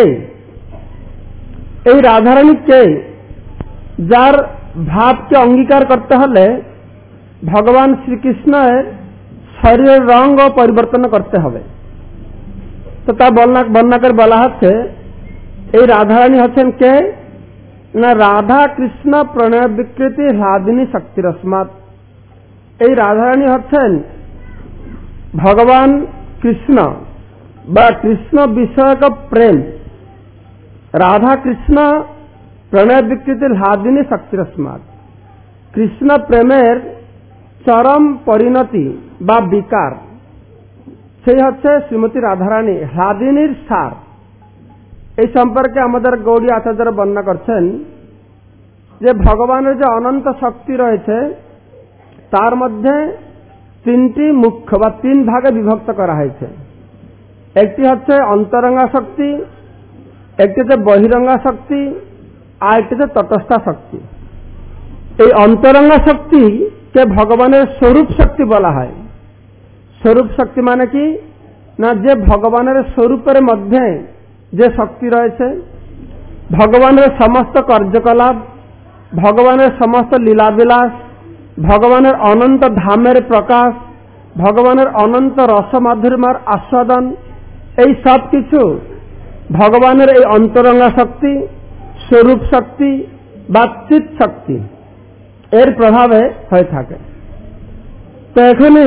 এই রাধারানী কে যার ভাবকে অঙ্গীকার করতে হলে ভগবান শ্রীকৃষ্ণের শরীরের রং ও পরিবর্তন করতে হবে। তো তা বর্ণনা বর্ণনা করে বলা হচ্ছে এই রাধারানী হচ্ছেন কে না রাধা কৃষ্ণ প্রণয় বিকৃতি হ্লাদিনী শক্তিরস্মাৎ, এই রাধারানী হচ্ছেন ভগবান কৃষ্ণ বা কৃষ্ণ বিষয়ক প্রেম, রাধা কৃষ্ণ প্রণয় বিকৃতি হ্লাদিনী শক্তিরস্মাৎ, কৃষ্ণ প্রেমের চরম পরিণতি বা বিকার, সেই হচ্ছে শ্রীমতী রাধারানী হ্লাদিনীর সার। এই সম্পর্কে আমাদের গৌড়ী আচার্যরা বর্ণনা করছেন যে ভগবানের যে অনন্ত শক্তি রয়েছে তার মধ্যে তিনটি মুখ্য বা তিন ভাগে বিভক্ত করা হয়েছে। একটি হচ্ছে অন্তরঙ্গা শক্তি, একটি হচ্ছে বহিরঙ্গা শক্তি, আর একটি হচ্ছে তটস্থা শক্তি। এই অন্তরঙ্গা শক্তিকে ভগবানের স্বরূপ শক্তি বলা হয়। স্বরূপ শক্তি মানে কি না যে ভগবানের স্বরূপের মধ্যে যে শক্তি রয়েছে, ভগবানের সমস্ত কার্যকলাপ, ভগবানের সমস্ত লীলাবিলাস, ভগবানের অনন্ত ধামের প্রকাশ, ভগবানের অনন্ত রসমাধুর্যের আস্বাদন, এই সব কিছু ভগবানের এই অন্তরঙ্গা শক্তি, স্বরূপ শক্তি বা চিৎ শক্তি এর প্রভাবে হয়ে থাকে। তো এখানে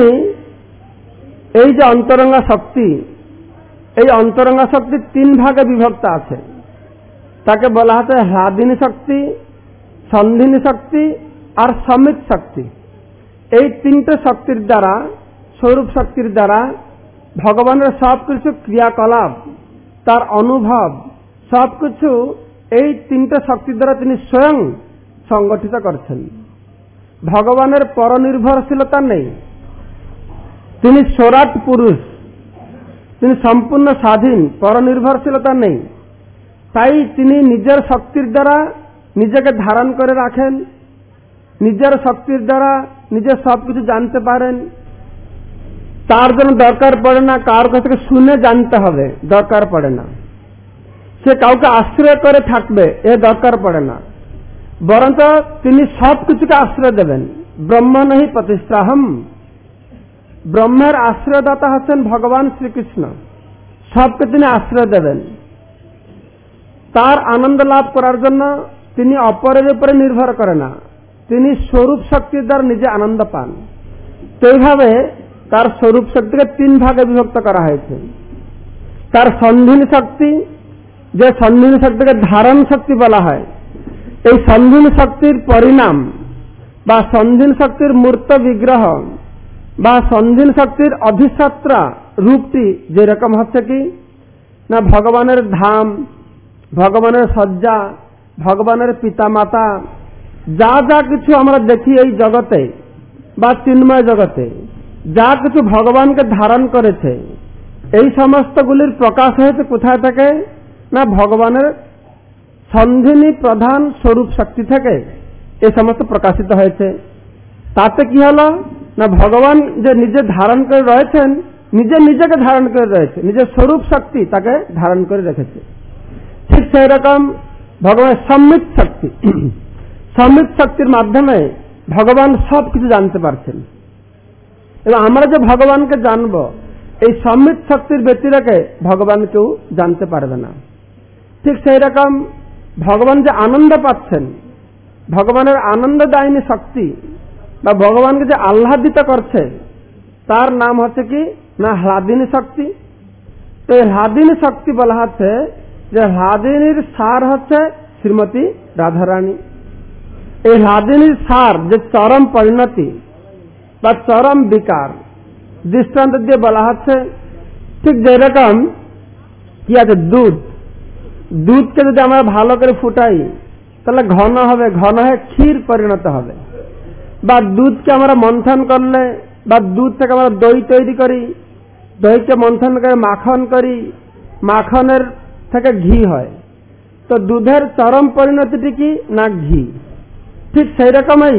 এই যে অন্তরঙ্গা শক্তি, এই অন্তরঙ্গা শক্তি তিন ভাগে বিভক্ত আছে। তাকে বলা হচ্ছে হ্লাদিনী শক্তি, সন্ধিনী শক্তি আর সমিত শক্তি। এই তিনটে শক্তির দ্বারা, স্বরূপ শক্তির দ্বারা ভগবানের সব কিছু ক্রিয়াকলাপ, তার অনুভব সবকিছু এই তিনটে শক্তির দ্বারা তিনি স্বয়ং সংগঠিত করছেন। ভগবানের পরনির্ভরশীলতা নেই, তিনি স্বরাট পুরুষ, তিনি সম্পূর্ণ স্বাধীন, পরনির্ভরশীলতা নেই। তাই তিনি নিজের শক্তির দ্বারা নিজেকে ধারণ করে রাখেন, নিজের শক্তির দ্বারা নিজের সবকিছু জানতে পারেন। তার জন্য দরকার পড়ে না কার কাছ থেকে শুনে জানতে হবে, দরকার পড়ে না। সে কাউকে আশ্রয় করে থাকবে, এ দরকার পড়ে না। বরঞ্চ তিনি সবকিছুকে আশ্রয় দেবেন। ব্রহ্ম নহি প্রতিষ্ঠাহম, ব্রহ্মের আশ্রয়দাতা হচ্ছেন ভগবান শ্রীকৃষ্ণ। সবকে তিনি আশ্রয় দেবেন। তার আনন্দ লাভ করার জন্য তিনি অপরের উপরে নির্ভর করে না, তিনি স্বরূপ শক্তির দ্বারা নিজে আনন্দ পান। তো এইভাবে তার স্বরূপ শক্তিকে তিন ভাগে বিভক্ত করা হয়েছে। তার সন্ধিনী শক্তি, যে সন্ধিনী শক্তিকে ধারণ শক্তি বলা হয়, এই সন্ধিনী শক্তির পরিণাম বা সন্ধিনী শক্তির মূর্ত বিগ্রহ বা সন্ধিনী শক্তির অধিষ্ঠাত্রা রূপটি যেরকম হচ্ছে কি না, ভগবানের ধাম, ভগবানের শয্যা, ভগবানের পিতামাতা, যা যা কিছু আমরা দেখি এই জগতে বা চিন্ময় জগতে, যা কিছু ভগবানকে ধারণ করেছে, এই সমস্তগুলির প্রকাশ হয়েছে কোথায় থেকে না ভগবানের সন্ধিনী প্রধান স্বরূপ শক্তি থেকে এ সমস্ত প্রকাশিত হয়েছে। তাতে কি হলো না ভগবান যে নিজে ধারণ করে রয়েছেন, নিজে নিজেকে ধারণ করে রয়েছে, নিজের স্বরূপ শক্তি তাকে ধারণ করে রেখেছে। ঠিক সেই রকম ভগবানের সম্মিত শক্তি, সম্মিত শক্তির মাধ্যমে ভগবান সব কিছু জানতে পারছেন। এবং আমরা যে ভগবানকে জানব, এই সম্মিত শক্তির ব্যতিরেকে ভগবান কেউ জানতে পারবে না। ঠিক সেই রকম ভগবান যে আনন্দ পাচ্ছেন, ভগবানের আনন্দদায়িনী শক্তি বা ভগবানকে যে আহ্লাদিত করছে, তার নাম হচ্ছে কি না হ্লাদিনী শক্তি। তো এই হ্লাদিনী শক্তি বলা হচ্ছে যে হ্লাদিনীর সার হচ্ছে শ্রীমতী রাধারানী। এই হ্লাদিনীর সার যে চরম পরিণতি বা চরম বিকার, দৃষ্টান্ত দিয়ে বলা হচ্ছে ঠিক যেরকম কি আছে দুধ, দুধকে যদি আমরা ভালো করে ফুটাই তাহলে ঘন হবে, ঘন হয়ে ক্ষীর পরিণত হবে। বা দুধকে আমরা মন্থন করলে বা দুধ থেকে আমরা দই তৈরি করি, দইকে মন্থন করে মাখন করি, মাখনের থেকে ঘি হয়। তো দুধের চরম পরিণতিটি কি না ঘি। ঠিক সেই রকমই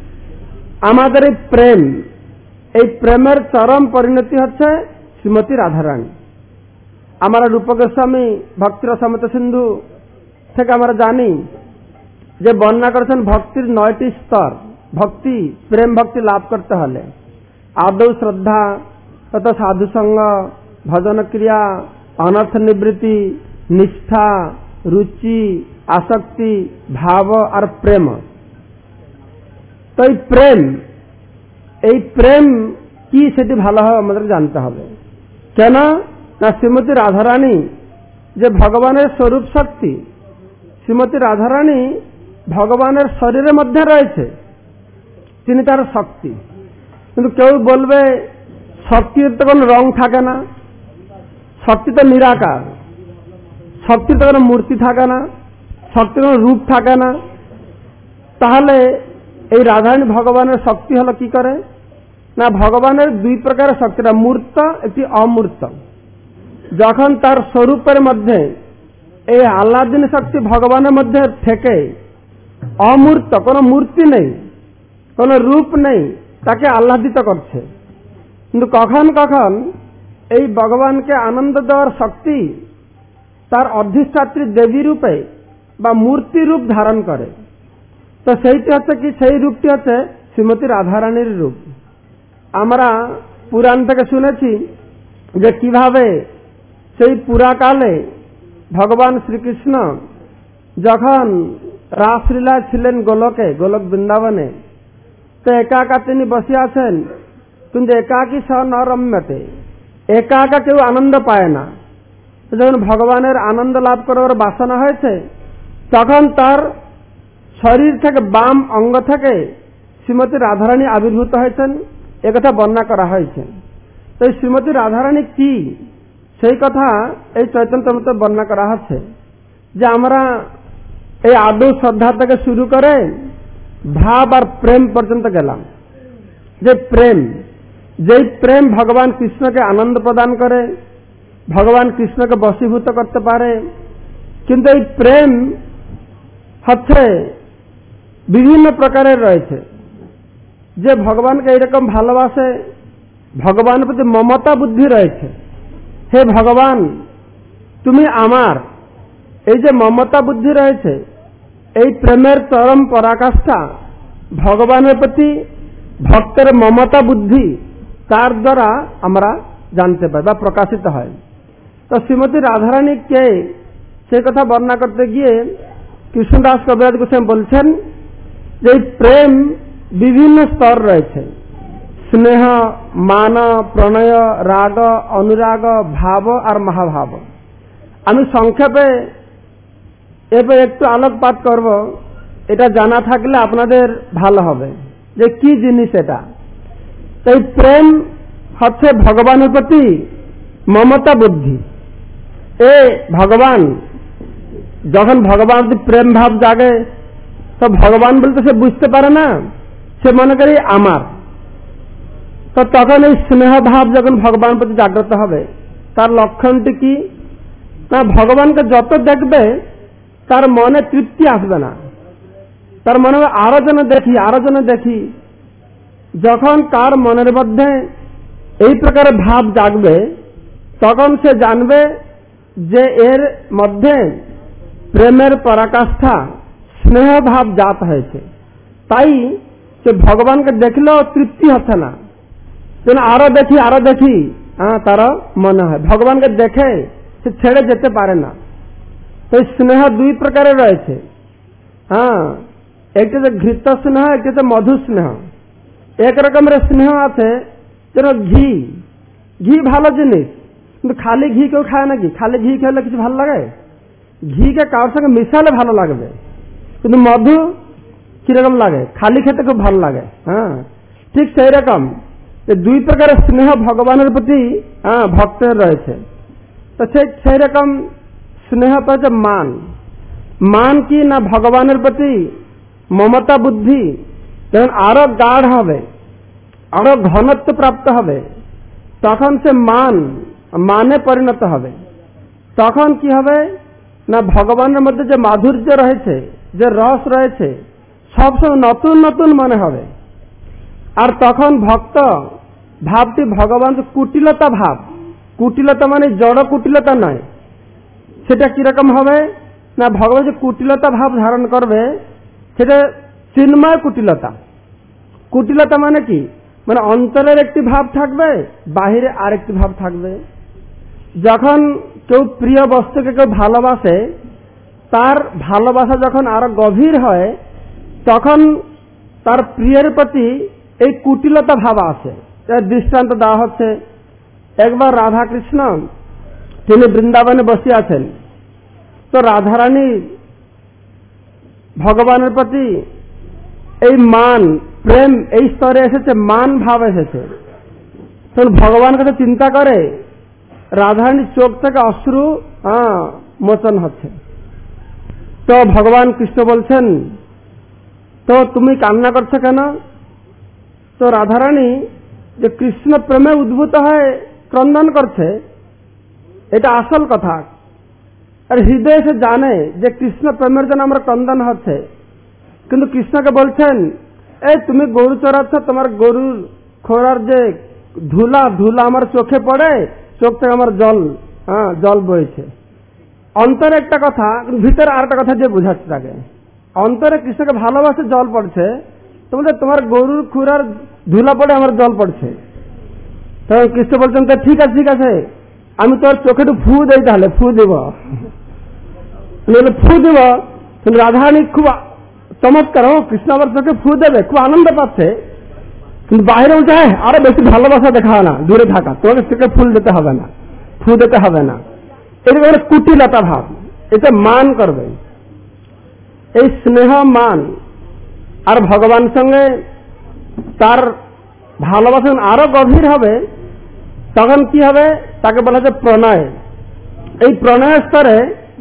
আমাদের এই প্রেম, এই প্রেমের চরম পরিণতি হচ্ছে শ্রীমতী রাধারানী। আমরা রূপ গোস্বামী ভক্তিরসমৃত সিন্ধু থেকে আমরা জানি যে বর্ণনা করেছেন ভক্তির নয়টি স্তর। ভক্তি, প্রেম ভক্তি লাভ করতে হলে আদৌ শ্রদ্ধা, তত সাধুসঙ্গ, ভজন ক্রিয়া, অনর্থ নিবৃত্তি, নিষ্ঠা, রুচি, আসক্তি, ভাব আর প্রেম। তো এই প্রেম, এই প্রেম কি সেটি ভালোভাবে আমাদের জানতে হবে। কেন না শ্রীমতী রাধারানী যে ভগবানের স্বরূপ শক্তি, শ্রীমতী রাধারানী ভগবানের শরীরের মধ্যে রয়েছে, তিনি তার শক্তি। কিন্তু কেউ বলবে শক্তির তো কোনো রং থাকে না, শক্তি তো নিরাকার, শক্তির তো কোনো মূর্তি থাকে না, শক্তির কোনো রূপ থাকে না। তাহলে এই রাধারানী ভগবানের শক্তি হলো কি করে না ভগবানের দুই প্রকারের শক্তিটা, মূর্ত একটি অমূর্ত। যখন তার স্বরূপের মধ্যে এই আহ্লাদিনী শক্তি ভগবানের মধ্যে থেকে অমূর্ত, কোনো মূর্তি নেই, কোনো রূপ নেই, তাকে আহ্লাদিত করছে। কিন্তু কখন কখন এই ভগবানকে আনন্দ দেওয়ার শক্তি তার অধিষ্ঠাত্রী দেবী রূপে বা মূর্তি রূপ ধারণ করে। তো সেইটি হচ্ছে কি, সেই রূপটি হচ্ছে শ্রীমতী রাধারানীর রূপ। আমরা পুরাণ থেকে শুনেছি যে কিভাবে সেই পুরাকালে ভগবান শ্রীকৃষ্ণ যখন রাসলীলা ছিলেন গোলকে, গোলক বৃন্দাবনে, তো একা একা তিনি বসে আছেন, কিন্তু একাকী স ন রম্যতে, একা একা কেউ আনন্দ পায় না। যখন ভগবানের আনন্দ লাভ করার বাসনা হয়েছে, তখন তার শরীর থেকে বাম অঙ্গ থেকে শ্রীমতী রাধারানী আবির্ভূত হয়েছেন, একথা বর্ণনা করা হয়েছে। তো এই শ্রীমতী রাধারানী কি, সেই কথা এই চৈতন্য চরিতামৃতে বর্ণনা করা হচ্ছে যে আমরা এই আদৌ শ্রদ্ধা থেকে শুরু করে ভাব আর প্রেম পর্যন্ত গেলাম। যে প্রেম, যেই প্রেম ভগবান কৃষ্ণকে আনন্দ প্রদান করে, ভগবান কৃষ্ণকে বশীভূত করতে পারে, কিন্তু এই প্রেম হচ্ছে বিভিন্ন প্রকারের রয়েছে। যে ভগবানকে এইরকম ভালোবাসে, ভগবানের প্রতি মমতা বুদ্ধি রয়েছে, হে ভগবান তুমি আমার, এই যে মমতা বুদ্ধি রয়েছে, এই প্রেমের চরম পরাকাষ্ঠা ভগবানের প্রতি ভক্তের মমতা বুদ্ধি, তার দ্বারা আমরা জানতে পাই বা প্রকাশিত হয়। তো শ্রীমতী রাধারানী কে, সে কথা বর্ণনা করতে গিয়ে কৃষ্ণদাস কবিরাজ গোস্বামী বলছেন যে এই প্রেম বিভিন্ন স্তর রয়েছে, স্নেহ, মান, প্রণয়, রাগ, অনুরাগ, ভাব আর মহাভাব। আমি সংক্ষেপে এবার একটু আলোকপাত করব, এটা জানা থাকলে আপনাদের ভালো হবে যে কি জিনিস এটা। এই প্রেম হচ্ছে ভগবানের প্রতি মমতা বুদ্ধি। এ ভগবান, যখন ভগবান প্রেম ভাব জাগে, তো ভগবান বলতে সে বুঝতে পারে না, সে মনে করে আমার। তো তখন এই স্নেহ ভাব যখন ভগবানের প্রতি জাগ্রত হবে, তার লক্ষণটি কি না, ভগবানকে যত দেখবে তার মনে তৃপ্তি আসবে না, তার মনে হবে আরো যেন দেখি, আরো যেন দেখি। যখন তার মনের মধ্যে এই প্রকার ভাব জাগবে, তখন সে জানবে যে এর মধ্যে প্রেমের পরাকাষ্ঠা স্নেহ ভাব জাত হয়েছে। তাই সে ভগবানকে দেখলেও তৃপ্তি হচ্ছে না, যেন আরো দেখি আরো দেখি, হ্যাঁ তার মনে হয়। ভগবানকে দেখে সে ছেড়ে যেতে পারে না। তো স্নেহ দুই প্রকারের রয়েছে, হ্যাঁ, একটি তো ঘৃত স্নেহ, একটি তো মধু স্নেহ। এক রকমের স্নেহ আছে যেন ঘি, ঘি ভালো জিনিস, কিন্তু খালি ঘি কেউ খায় নাকি? খালি ঘি খেলে কিছু ভালো লাগে? ঘিকে কারোর সঙ্গে মিশালে ভালো লাগবে, কিন্তু মধু কিরকম লাগে? খালি খেতে খুব ভালো লাগে। হ্যাঁ, ঠিক সেই রকম দুই প্রকারের স্নেহ ভগবানের প্রতি হ্যাঁ ভক্তের রয়েছে। তো সেই সেই রকম স্নেহ পাচ্ছে মান। মান কি না, ভগবানের প্রতি মমতা বুদ্ধি যখন আরো গাঢ় হবে, আরো ঘনত্ব প্রাপ্ত হবে, তখন সে মান মানে পরিণত হবে। তখন কি হবে না, ভগবানের মধ্যে যে মাধুর্য রয়েছে, যে রস রয়েছে, সবসময় নতুন নতুন মনে হবে। আর তখন ভক্ত ভাবটি ভগবান কুটিলতা ভাব, কুটিলতা মানে জড় কুটিলতা নয়, সেটা কিরকম হবে না, ভগবান যে কুটিলতা ভাব ধারণ করবে সেটা চিন্ময় কুটিলতা। কুটিলতা মানে কি, মানে অন্তরের একটি ভাব থাকবে, বাহিরে আরেকটি ভাব থাকবে। যখন কেউ প্রিয় বস্তুকে কেউ ভালোবাসে, তার ভালোবাসা যখন আরো গভীর হয়, তখন তার প্রিয়ের প্রতি এই কুটিলতা ভাব আসে। দৃষ্টান্ত দেওয়া হচ্ছে, একবার রাধা কৃষ্ণ তিনি বৃন্দাবনে বসে আছেন, তো রাধারানী ভগবানের প্রতি এই মান প্রেম এই স্তরে এসেছে, মান ভাব এসেছে। তখন ভগবানের কথা চিন্তা করে রাধারানীর চোখ থেকে অশ্রু হ্যাঁ মোচন হচ্ছে। তো ভগবান কৃষ্ণ বলছেন, তো তুমি কান্না করছো কেন? তো রাধারানী যে কৃষ্ণ প্রেমে উদ্ভূত হয়ে ক্রন্দন করছে, এটা আসল কথা। আর হৃদয়ে সে জানে যে কৃষ্ণ প্রেমের জন্য আমরা ক্রন্দন হচ্ছে, কিন্তু কৃষ্ণকে বলছেন, এই তুমি গরু চড়াচ্ছ, তোমার গরুর খোরার যে ধুলা ধুলা আমার চোখে পড়ে, চোখ থেকে আমার জল হ্যাঁ জল বইছে। অন্তরে একটা কথা, ভিতরে আর একটা কথা যে বোঝাচ্ছে তাকে, অন্তরে কৃষ্ণকে ভালোবাসে জল পড়ছে, তো বলছে তোমার গরুর খুরার ধুলা পড়ে আমার জল পড়ছে। তখন কৃষ্ণ বলছেন ঠিক আছে ঠিক আছে, আমি তোর চোখে একটু ফু দেই, তাহলে ফু দিব, ফু দিব। কিন্তু রাধারানী খুব চমৎকার, ও কৃষ্ণ আবার চোখে ফু দেবে, খুব আনন্দ পাচ্ছে। কিন্তু বাইরে বলছে হ্যাঁ আরো বেশি ভালোবাসা দেখা না, দূরে থাকা, তোমাকে চোখে ফুল দিতে হবে না, ফু দিতে হবে না। এটা কুটিলতা ভাব, এটা মান করবে। এই স্নেহ মান আর ভগবান সঙ্গে তার ভালোবাসা আরো গভীর হবে, তখন কি হবে, তাকে বলা যায় প্রণয়। এই প্রণয় স্তরে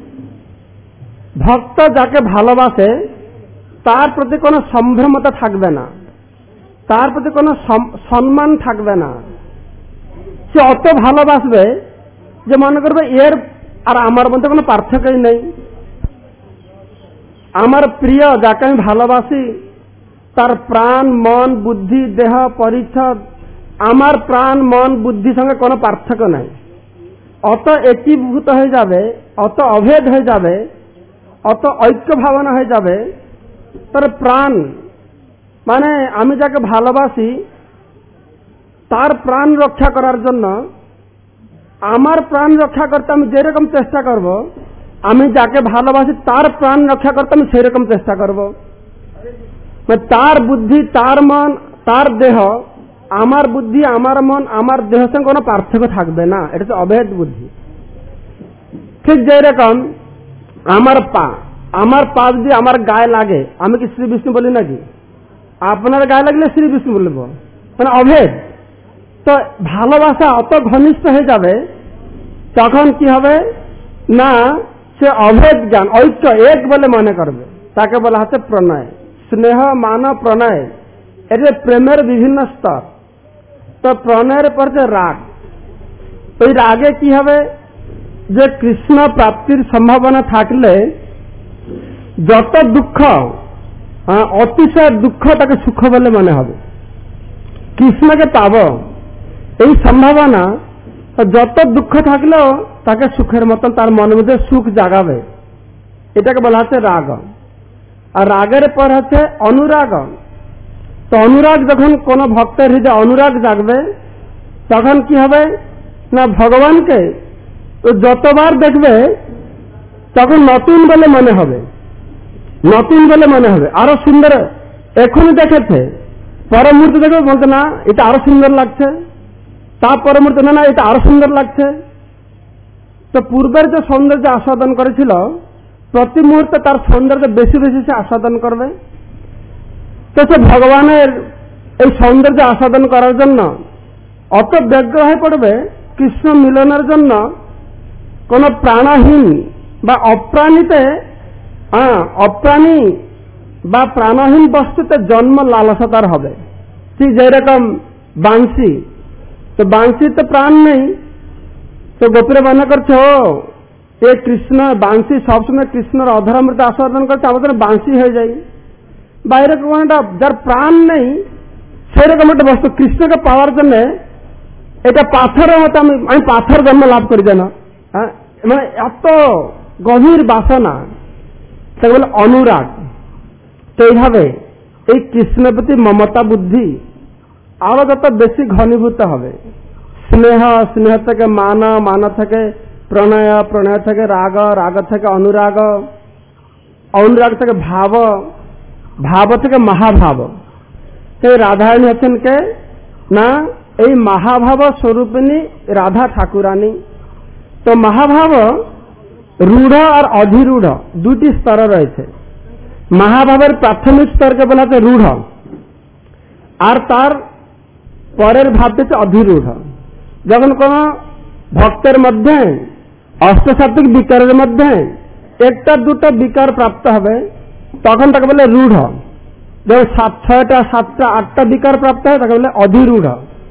ভক্ত যাকে ভালোবাসে তার প্রতি কোনো সম্ভ্রমতা থাকবে না, তার প্রতি কোনো সম্মান থাকবে না। সে অত ভালোবাসবে যে মনে করবে এর আর আমার মধ্যে কোনো পার্থক্যই নেই। আমার প্রিয় যাকে আমি ভালোবাসি তার প্রাণ মন বুদ্ধি দেহ পরিচ্ছদ আমার প্রাণ মন বুদ্ধির সঙ্গে কোনো পার্থক্য নাই। অত একীভূত হয়ে যাবে, অত অভেদ হয়ে যাবে, অত ঐক্য ভাবনা হয়ে যাবে। তার প্রাণ মানে আমি যাকে ভালোবাসি তার প্রাণ রক্ষা করার জন্য আমার প্রাণ রক্ষা করতে আমি যেরকম চেষ্টা করব, আমি যাকে ভালোবাসি তার প্রাণ রক্ষা করতে আমি সেরকম চেষ্টা করব। তার বুদ্ধি তার মন তার দেহ, আমার বুদ্ধি আমার মন আমার দেহের সঙ্গে কোনো পার্থক্য থাকবে না, এটা হচ্ছে অভেদ বুদ্ধি। ঠিক যেরকম আমার পা আমার পা যদি আমার গায়ে লাগে, আমি কি শ্রী বিষ্ণু বলি নাকি? আপনার গায়ে লাগলে শ্রী বিষ্ণু বলবো, মানে অভেদ। তো ভালোবাসা অত ঘনিষ্ঠ হয়ে যাবে, তখন কি হবে না, সে অভেদ জ্ঞান ঐক্য এক বলে মনে করবে, তাকে বলা হচ্ছে প্রণয়। স্নেহ মান প্রণয়, এটা প্রেমের বিভিন্ন স্তর। তো প্রণয়ের পর যে রাগ, ওই রাগে কি হবে, যে কৃষ্ণ প্রাপ্তির সম্ভাবনা থাকলে যত দুঃখ, অতিশয় দুঃখ তাকে সুখ বলে মনে হবে। কৃষ্ণকে পাব এই সম্ভাবনা, যত দুঃখ থাকলেও তাকে সুখের মতন তার মনের মধ্যে সুখ জাগাবে, এটাকে বলা হচ্ছে রাগ। আর রাগের পর হচ্ছে অনুরাগ। তো অনুরাগ যখন কোন ভক্তের হৃদয়ে অনুরাগ জাগবে, তখন কি হবে না, ভগবানকে যতবার দেখবে তখন নতুন বলে মনে হবে, নতুন বলে মনে হবে, আরো সুন্দর। এখনই দেখেছে, পর মুহূর্তে দেখবে বলতে না এটা আরো সুন্দর লাগছে, তার পর মুহূর্তে না না এটা আরো সুন্দর লাগছে। তো পূর্বের যে সৌন্দর্য আস্বাদন করেছিল, প্রতি মুহূর্তে তার সৌন্দর্য বেশি বেশি সে আস্বাদন করবে। তো সে ভগবানের এই সৌন্দর্য আস্বাদন করার জন্য অত ব্যগ্র হয়ে পড়বে, কৃষ্ণ মিলনের জন্য কোন প্রাণহীন বা অপ্রাণীতে অপ্রাণী বা প্রাণহীন বস্তুতে জন্ম লালসা তার হবে। ঠিক যেরকম বাঁশি, তো বাঁশিতে প্রাণ নেই, তো গোপীরা মনে করছে ও এ কৃষ্ণ বাঁশি সবসময় কৃষ্ণের অধরামৃত আস্বাদন করছে, আমাদের বাঁশি হয়ে যায়। বা এরকম একটা যার প্রাণ নেই সেরকম একটা বস্তু কৃষ্ণকে পাওয়ার জন্য এটা পাথরের মতো আমি আমি পাথর জন্ম লাভ করি যেন, হ্যাঁ, মানে এত গভীর বাসনা, তাকে বলে অনুরাগ। তো এইভাবে এই কৃষ্ণের প্রতি মমতা বুদ্ধি আরো যত বেশি ঘনীভূত হবে, স্নেহ, স্নেহ থেকে মান, মান থেকে প্রণয়, প্রণয় থেকে রাগ, রাগ থেকে অনুরাগ, অনুরাগ থেকে ভাব, ভাব থেকে মহাভাব। এই রাধারানী হচ্ছেন কে না, এই মহাভাব স্বরূপিণী রাধা ঠাকুরানী। তো মহাভাব রূঢ় আর অধিরূঢ় দুটি স্তর রয়েছে। মহাভাবের প্রাথমিক স্তরকে বলা হচ্ছে রূঢ়, আর তার পরের ভাবটি হচ্ছে অধিরূঢ়। যখন কোন ভক্তের মধ্যে অষ্টসাত্ত্বিক বিকারের মধ্যে একটা দুটো বিকার প্রাপ্ত হবে, তখন তাকে বলে রূঢ়। যখন সাত ছয়টা সাতটা আটটা বিকার প্রাপ্ত হয় তাকে বলে অধিরূঢ়।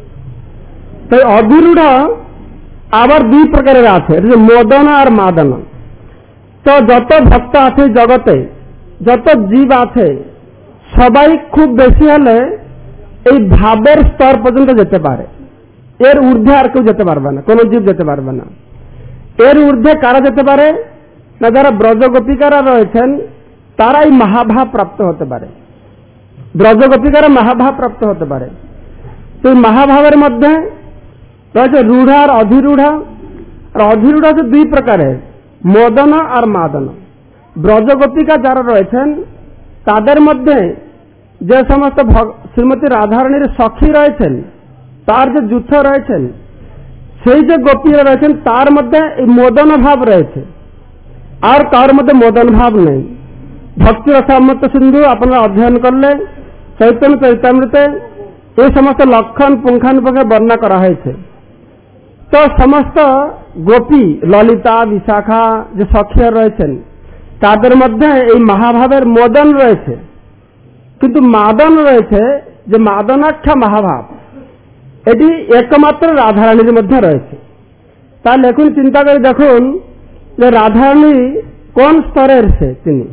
তো অধিরূঢ় আবার দুই প্রকারের আছে, মদন আর মাদন। তো যত ভক্ত আছে জগতে, যত জীব আছে, সবাই খুব বেশি হলে এই ভাবের স্তর পর্যন্ত যেতে পারে, এর ঊর্ধ্বে আর কেউ যেতে পারবে না, কোন জীব যেতে পারবে না। এর ঊর্ধ্বে কারা যেতে পারে না যারা ব্রজ গোপিকারা রয়েছেন তারাই মহাভাব প্রাপ্ত হতে পারে, ব্রজ গোপিকারা মহাভাব প্রাপ্ত হতে পারে। তো এই মহাভাবের মধ্যে রয়েছে রূঢ়া আর অধিরূঢ়া। আর অধিরূঢ় হচ্ছে দুই প্রকারের, মদন আর মাদন। ব্রজ গোপিকা যারা রয়েছেন তাদের মধ্যে যে সমস্ত শ্রীমতী রাধারানীর সখী রয়েছেন, তার যে যুথ রয়েছেন, সেই যে গোপীরা রয়েছেন তার মধ্যে এই মদন ভাব রয়েছে, আর কার মধ্যে মদন ভাব নেই। ভক্তি রসামৃত সিন্ধু আপনারা অধ্যয়ন করলে চৈতন্য চরিতামৃতে এই সমস্ত লক্ষণ পুঙ্খানুপুঙ্খে বর্ণনা করা হয়েছে। তো সমস্ত গোপী ললিতা বিশাখা যে সখী রয়েছেন তাদের মধ্যে এই মহাভাবের মদন রয়েছে, কিন্তু মাদন রয়েছে যে মাদনাখ্যা মহাভাব, এটি একমাত্র রাধারানীর মধ্যে রয়েছে। তাহলে এখন চিন্তা করে দেখুন যে রাধারানী কোন স্তরের সে, তিনি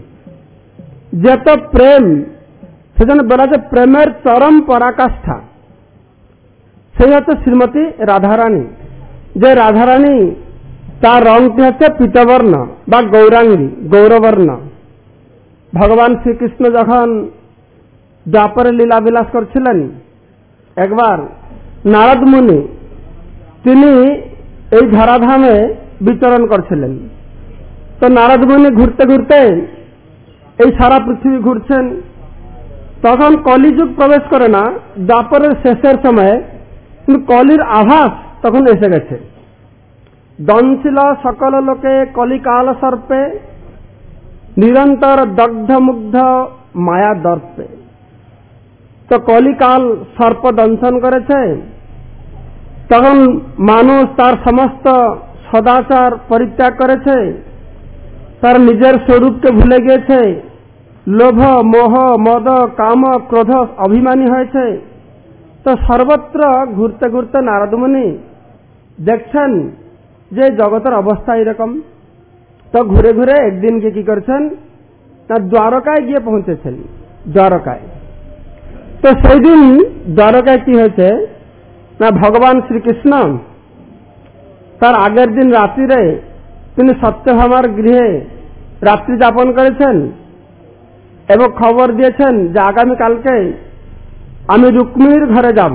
যত প্রেম, সেজন্য বলা যায় প্রেমের চরম পরাকাষ্ঠা, সেই হচ্ছে শ্রীমতী রাধারানী। যে রাধারানী তার রংটি হচ্ছে পীতবর্ণ বা গৌরাঙ্গী, গৌরবর্ণ। ভগবান শ্রীকৃষ্ণ যখন দ্বাপরে লীলা বিলাস করছিলেন, একবার নারদ মুনি তিনি এই ধরাধামে বিচরণ করছিলেন। তো নারদ মুনি ঘুরতে ঘুরতে এই সারা পৃথিবী ঘুরছেন, তখন কলিযুগ প্রবেশ করে না, দ্বাপরের শেষের সময়ে, কিন্তু কলির আভাস তখন এসে গেছে। দংশিল সকল লোকে কলিকাল সর্পে, নিরন্তর দগ্ধ মুগ্ধ মায়া দর্পে। তো কলিকাল সর্প দংশন করেছে, তখন মানুষ তার সমস্ত সদাচার পরিত্যাগ করেছে, তার নিজের স্বরূপকে ভুলে গিয়েছে, লোভ মোহ মদ কাম ক্রোধ অভিমানী হয়েছে। তো সর্বত্র ঘুরতে ঘুরতে নারদ মুনি দেখছেন যে জগতের অবস্থা এরকম। তো ঘুরে ঘুরে একদিন গিয়ে কি করছেন না, দ্বারকায় গিয়ে পৌঁছেছেন, দ্বারকায়। তো সেই দিন দ্বারকায় কি হয়েছে না, ভগবান শ্রীকৃষ্ণ তার আগের দিন রাত্রিরে তিনি সত্যভামার গৃহে রাত্রি যাপন করেছেন এবং খবর দিয়েছেন যে আগামীকালকে আমি রুক্মিণীর ঘরে যাব।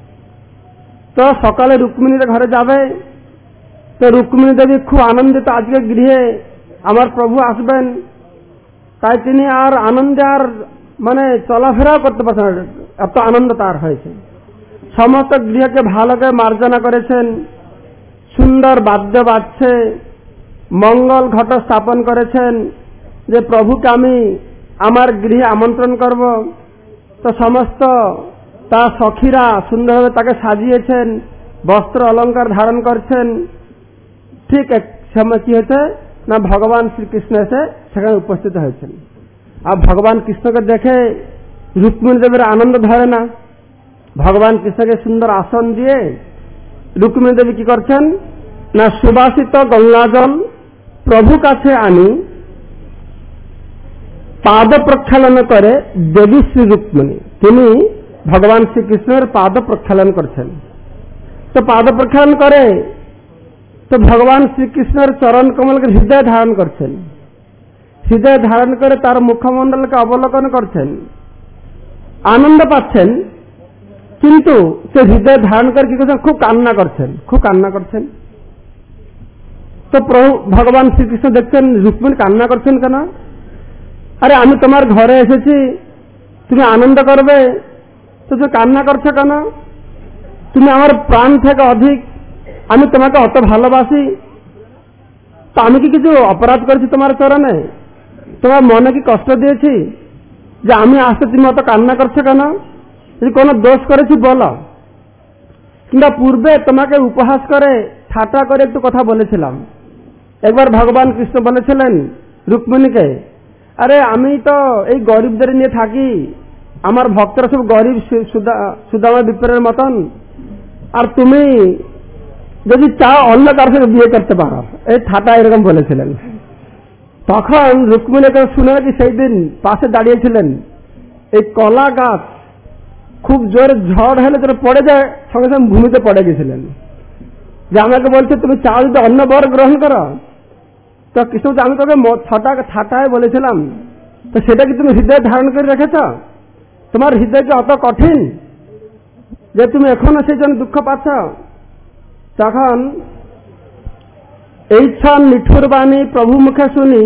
তো সকালে রুক্মিণীর ঘরে যাবে। তো রুক্মিণী দেবী খুব আনন্দিত, আজকে গৃহে আমার প্রভু আসবেন। তাই তিনি আর আনন্দে আর মানে চলাফেরাও করতে পারছেন, এত আনন্দ তার হয়েছে। সমস্ত গৃহকে ভালো করে মার্জনা করেছেন, সুন্দর বাদ্য বাজছে, মঙ্গল ঘট স্থাপন করেছেন যে প্রভুকে আমি আমার গৃহে আমন্ত্রণ করব। তো সমস্ত তার সখীরা সুন্দরভাবে তাকে সাজিয়েছেন, বস্ত্র অলঙ্কার ধারণ করছেন। ঠিক এক সময় কি হয়েছে না, ভগবান শ্রীকৃষ্ণ এসে সেখানে উপস্থিত হয়েছেন। আর ভগবান কৃষ্ণকে দেখে রুক্মিণী দেবীর আনন্দ ধরে না। ভগবান কৃষ্ণকে সুন্দর আসন দিয়ে রুক্মিণী দেবী কি করছেন না, সুবাসিত গঙ্গাজল প্রভু কাছে আনি পাদ প্রক্ষালন করে দেবী শ্রী রুক্মিণী, তিনি ভগবান শ্রীকৃষ্ণের পাদ প্রক্ষালন করছেন। তো পাদ প্রক্ষালন করে তো ভগবান শ্রীকৃষ্ণের চরণ কমলকে হৃদয় ধারণ করছেন, হৃদয় ধারণ করে তার মুখমণ্ডলকে অবলোকন করছেন, আনন্দ পাচ্ছেন। কিন্তু সে হৃদয় ধারণ করে কি করছেন, খুব কান্না করছেন, খুব কান্না করছেন। তো প্রভু ভগবান শ্রীকৃষ্ণ দেখছেন রুক্মিণী কান্না করছেন কেন? আরে আমি তোমার ঘরে এসেছি, তুমি আনন্দ করবে, তো তুমি কান্না করছো কেন? তুমি আমার প্রাণ থেকে অধিক, আমি তোমাকে অত ভালোবাসি, তো আমি কি কিছু অপরাধ করেছি তোমার চরণে? তোমার মনে কি কষ্ট দিয়েছি যে আমি আসতে তুমি অত কান্না করছো কেন? যদি কোনো দোষ করেছি বলো। কিংবা পূর্বে তোমাকে উপহাস করে ঠাট্টা করে একটু কথা বলেছিলাম। একবার ভগবান কৃষ্ণ বলেছিলেন রুক্মিণীকে, আরে আমি তো এই গরিবদের নিয়ে থাকি, আমার ভক্তরা সব গরিব সুদামা বিপ্রের মতন, আর তুমি যদি চাও অন্য কার সাথে বিয়ে করতে পারো, এই ঠাট্টা এরকম বলেছিলেন। তখন রুক্মিণীকে শুনে নাকি সেই দিন পাশে দাঁড়িয়েছিলেন এই কলা গাছ, খুব জোরে ঝড় হলে যেন পড়ে যায়, সঙ্গে সঙ্গে ভূমিতে পড়ে গেছিলেন। যে আমাকে বলছে তুমি চাও যদি অন্য বর গ্রহণ করো, তো কৃষ্ণ আমি তোকে ছটা ছাটায় বলেছিলাম, তো সেটা কি তুমি হৃদয়ে ধারণ করে রেখেছ? তোমার হৃদয় কি অত কঠিন যে তুমি এখনো সেই জন্য দুঃখ পাচ্ছ? তখন এই ছন নিঠুর বাণী প্রভু মুখে শুনি,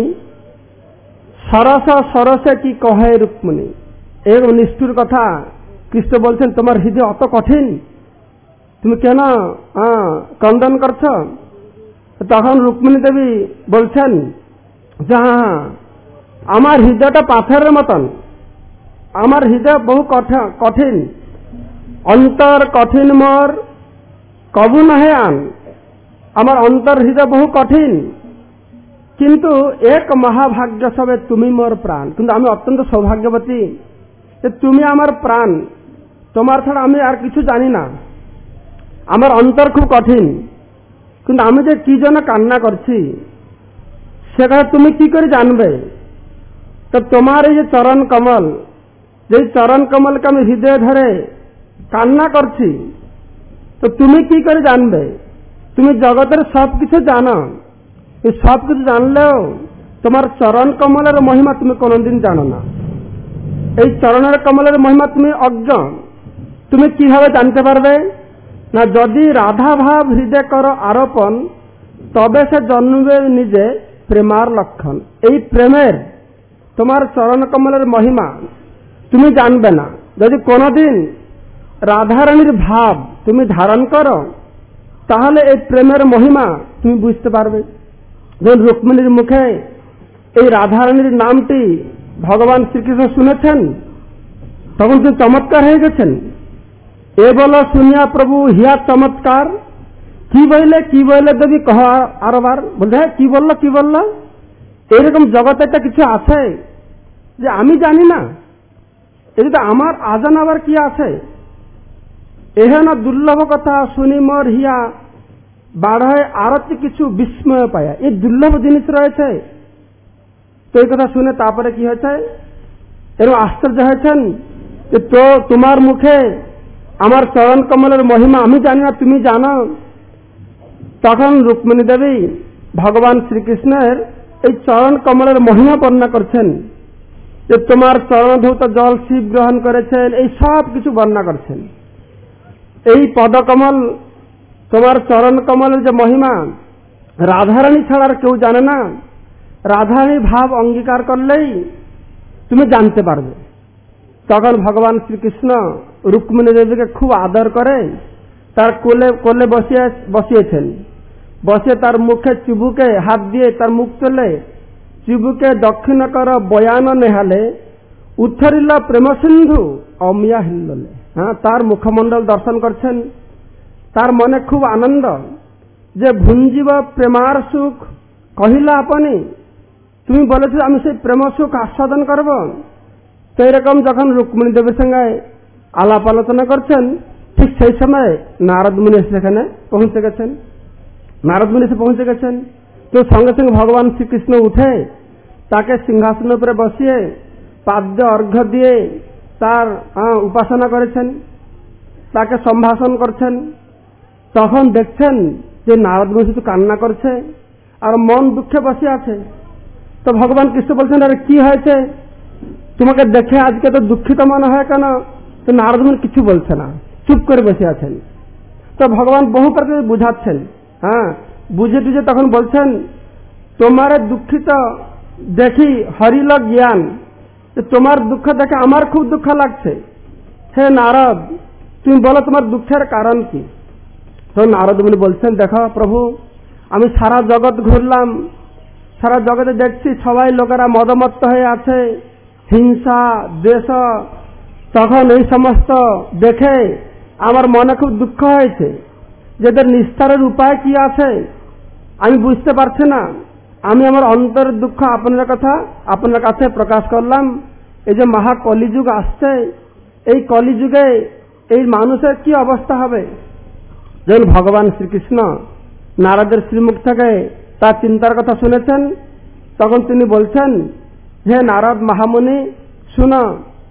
সরস সরসে কি কহে রুক্মিণী। এই নিষ্ঠুর কথা কৃষ্ণ বলছেন, তোমার হৃদয় অত কঠিন, তুমি কেন ক্রন্দন করছ? তখন রুক্মিণী দেবী বলছেন যে হ্যাঁ, আমার হৃদয়টা পাথরের মতন, আমার হৃদয় বহু কঠিন, অন্তর কঠিন মোর কবু নহে আন। আমার অন্তর হৃদয় বহু কঠিন, কিন্তু এক মহাভাগ্য সবে তুমি মোর প্রাণ। কিন্তু আমি অত্যন্ত সৌভাগ্যবতী যে তুমি আমার প্রাণ, তোমার ছাড়া আমি আর কিছু জানি না। আমার অন্তর খুব কঠিন, কিন্তু আমি যে কি জন্য কান্না করছি সে কথা তুমি কি করে জানবে? তো তোমার এই যে চরণ কমল, যে চরণ কমলকে আমি হৃদয়ে ধরে কান্না করছি, তো তুমি কি করে জানবে? তুমি জগতের সব কিছু জানো, এই সব কিছু জানলেও তোমার চরণ কমলের মহিমা তুমি কোনদিন জানো না। এই চরণের কমলের মহিমা তুমি অজ্ঞ। তুমি কিভাবে জানতে পারবে? না, যদি রাধা ভাব হৃদয় কর আরোপণ, তবে সে জন্মবে নিজে প্রেমার লক্ষণ। এই প্রেমের তোমার চরণ কমলের মহিমা তুমি জানবে না। যদি কোনদিন রাধারানীর ভাব তুমি ধারণ করো, তাহলে এই প্রেমের মহিমা তুমি বুঝতে পারবে। যখন রুক্মিণীর মুখে এই রাধারানীর নামটি ভগবান শ্রীকৃষ্ণ শুনেছেন, তখন তিনি চমৎকার হয়ে গেছেন। এ বলো শুনিয়া প্রভু হিয়া চমৎকার, কি বললে কি বললে দেবী কহ আরবার। বলছে হ্যাঁ, কি বললো কি বললো, এরকম জগতে একটা কিছু আছে যে আমি জানি না, এটা আমার আজান আবার কি আছে। এহেন দুর্লভ কথা শুনি মোর হিয়া বাড়ায় আরতি কিছু বিস্ময় পায়া। এই দুর্লভ জিনিস রয়েছে। তো এই কথা শুনে তারপরে কি হয়েছে, এরকম আশ্চর্য হয়েছেন যে তো তোমার মুখে আমার চরণ কমলের মহিমা আমি জানি না, তুমি জানো। তখন রুক্মিণী দেবী ভগবান শ্রীকৃষ্ণের এই চরণ কমলের মহিমা বর্ণনা করছেন, যে তোমার চরণধৌত জল শিব গ্রহণ করেছেন, এই সব কিছু বর্ণনা করছেন। এই পদকমল, তোমার চরণ কমলের যে মহিমা রাধারানী ছাড়া আর কেউ জানে না। রাধারানীর ভাব অঙ্গীকার করলেই তুমি জানতে পারবে। তখন ভগবান শ্রীকৃষ্ণ রুক্মিণী দেবীকে খুব আদর করে তার কোলে কোলে বসিয়ে বসিয়েছেন। বসে তার মুখে চিবুকে হাত দিয়ে তার মুখ চলে চিবুকে দক্ষিণ কর বয়ান নেহালে উত্থরিল প্রেম সিন্ধু অমিয়া হিল্ললে। হ্যাঁ, তার মুখমণ্ডল দর্শন করছেন। তার মনে খুব আনন্দ যে ভুঞ্জিব প্রেমার সুখ কহিলা আপনি, তুমি বলেছ আমি সেই প্রেম সুখ আস্বাদন করব। তো এরকম যখন রুক্মিণী দেবীর সঙ্গে আলাপ আলোচনা করছেন, ঠিক সেই সময় নারদ মুনি সেখানে পৌঁছে গেছেন। নারদ মুনি এসে পৌঁছে গেছেন। তো সঙ্গে সঙ্গে ভগবান শ্রীকৃষ্ণ উঠে তাকে সিংহাসনের উপরে বসিয়ে পাদ্য অর্ঘ্য দিয়ে তার উপাসনা করেছেন, তাকে সম্ভাষণ করছেন। তখন দেখছেন যে নারদ মুনি শুধু কান্না করছে আর মন দুঃখে বসে আছে। তো ভগবান কৃষ্ণ বলছেন, আরে কি হয়েছে, তোমাকে দেখে আজকে তো দুঃখিত মনে হয় কেন? তো নারদ মুনি কিছু বলছে না, চুপ করে বসে আছেন। তো ভগবান বহু প্রকার বুঝাচ্ছেন। হ্যাঁ, বুঝে টুঝে তখন বলছেন, তোমার দুঃখিত দেখি হরিল জ্ঞান, তোমার দুঃখ দেখে আমার খুব দুঃখ লাগছে। হে নারদ, তুমি বলো তোমার দুঃখের কারণ কি? তো নারদ মুনি বলছেন, দেখো প্রভু, আমি সারা জগৎ ঘুরলাম, সারা জগতে দেখছি সবাই লোকেরা মদমত্ত হয়ে আছে, হিংসা দ্বেষ। তখন এই সমস্ত দেখে আমার মনে খুব দুঃখ হয়েছে, যেদের নিস্তারের উপায় কি আছে আমি বুঝতে পারছি না। আমি আমার অন্তরের দুঃখ আপনার কথা আপনার কাছে প্রকাশ করলাম। এই যে মহা কলিযুগ আসছে, এই কলিযুগে এই মানুষের কি অবস্থা হবে? যখন ভগবান শ্রীকৃষ্ণ নারদের শ্রীমুখ থেকে তার চিন্তার কথা শুনেছেন, তখন তিনি বলছেন, হে নারদ মহামুনি, শুনো,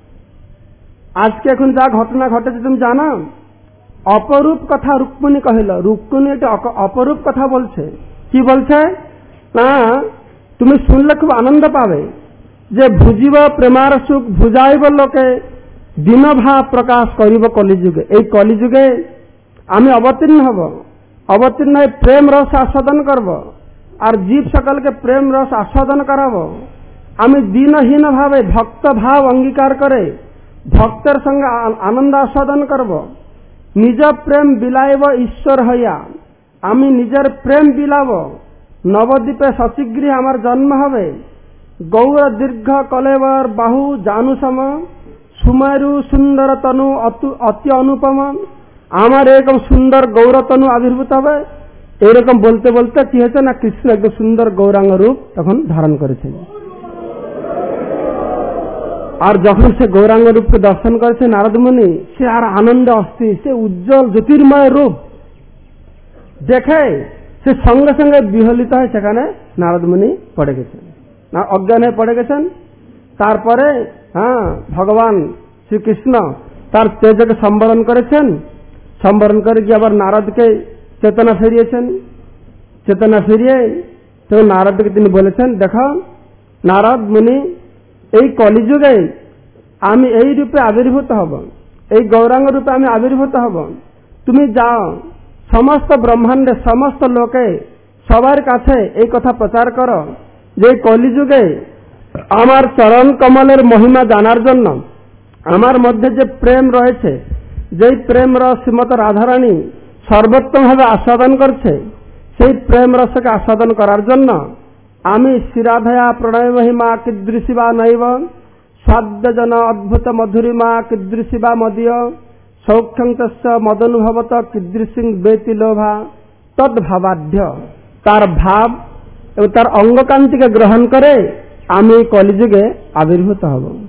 আজকে এখন যা ঘটনা ঘটেছে তুমি জানো? অপরূপ কথা রুক্মিণী কহিল। রুক্মিণী এটা অপরূপ কথা বলছে। কি বলছে? না, তুমি শুনলে খুব আনন্দ পাবে যে ভুজিব প্রেমার সুখ ভুজাইব লোকে দিন ভাব প্রকাশ করিব কলিযুগে। এই কলিযুগে আমি অবতীর্ণ হব, অবতীর্ণ হয়ে প্রেম রস আস্বাদন করব, আর জীব সকলকে প্রেম রস আস্বাদন করাব। আমি দিনহীন ভাবে ভক্ত ভাব অঙ্গীকার করে ভক্তের সঙ্গে আনন্দ আস্বাদন করব। নিজ প্রেম বিলাইব ঈশ্বর হইয়া, আমি নিজের প্রেম বিলাব। নবদ্বীপে শশীগৃহে আমার জন্ম হবে। গৌর দীর্ঘ কলেবর বাহু জানু সম, সুমেরু সুন্দর তনু অতি অনুপম। আমার এরকম সুন্দর গৌরতনু আবির্ভূত হবে। এরকম বলতে বলতে কি হয়েছে না, কৃষ্ণ একদম সুন্দর গৌরাঙ্গ রূপ তখন ধারণ করেছেন। আর যখন সে গৌরাঙ্গ রূপকে দর্শন করেছে নারদ মুনি, সে আর আনন্দে অস্থির। সে উজ্জ্বল জ্যোতির্ময় রূপ দেখে সে সঙ্গে সঙ্গে বিহলিত হয়ে সেখানে নারদ মুনি পড়ে গেছেন, না অজ্ঞান হয়ে পড়ে গেছেন। তারপরে হ্যাঁ ভগবান শ্রীকৃষ্ণ তার তেজকে সম্বরণ করেছেন। সম্বরণ করে গিয়ে আবার নারদকে চেতনা ফিরিয়েছেন। চেতনা ফিরিয়ে তো নারদকে তিনি বলেছেন, দেখো নারদ মুনি, এই কলিযুগে আমি এই রূপে আবির্ভূত হব, এই গৌরাঙ্গ রূপে আমি আবির্ভূত হব। তুমি যাও সমস্ত ব্রহ্মাণ্ডে সমস্ত লোকে সবার কাছে এই কথা প্রচার করো যে কলিযুগে আমার চরণ কমলের মহিমা জানার জন্য, আমার মধ্যে যে প্রেম রয়েছে, যেই প্রেম রস শ্রীমত রাধারানী সর্বোত্তম ভাবে আস্বাদন করছে, সেই প্রেম রসকে আস্বাদন করার জন্য আমি শ্রীরাধয়া প্রণয় মহিমা কীদৃশী বা নৈব, সাদ্যজন অদ্ভুত মধুরিমা কীদৃশী বা মদীয়, সৌখ্যং তস্য মদনুভবত কীদৃশী বেতি লোভা তদ্ভাবাঢ্য। তার ভাব এবং তার অঙ্গকান্তিকে গ্রহণ করে আমি কলিযুগে আবির্ভূত হব।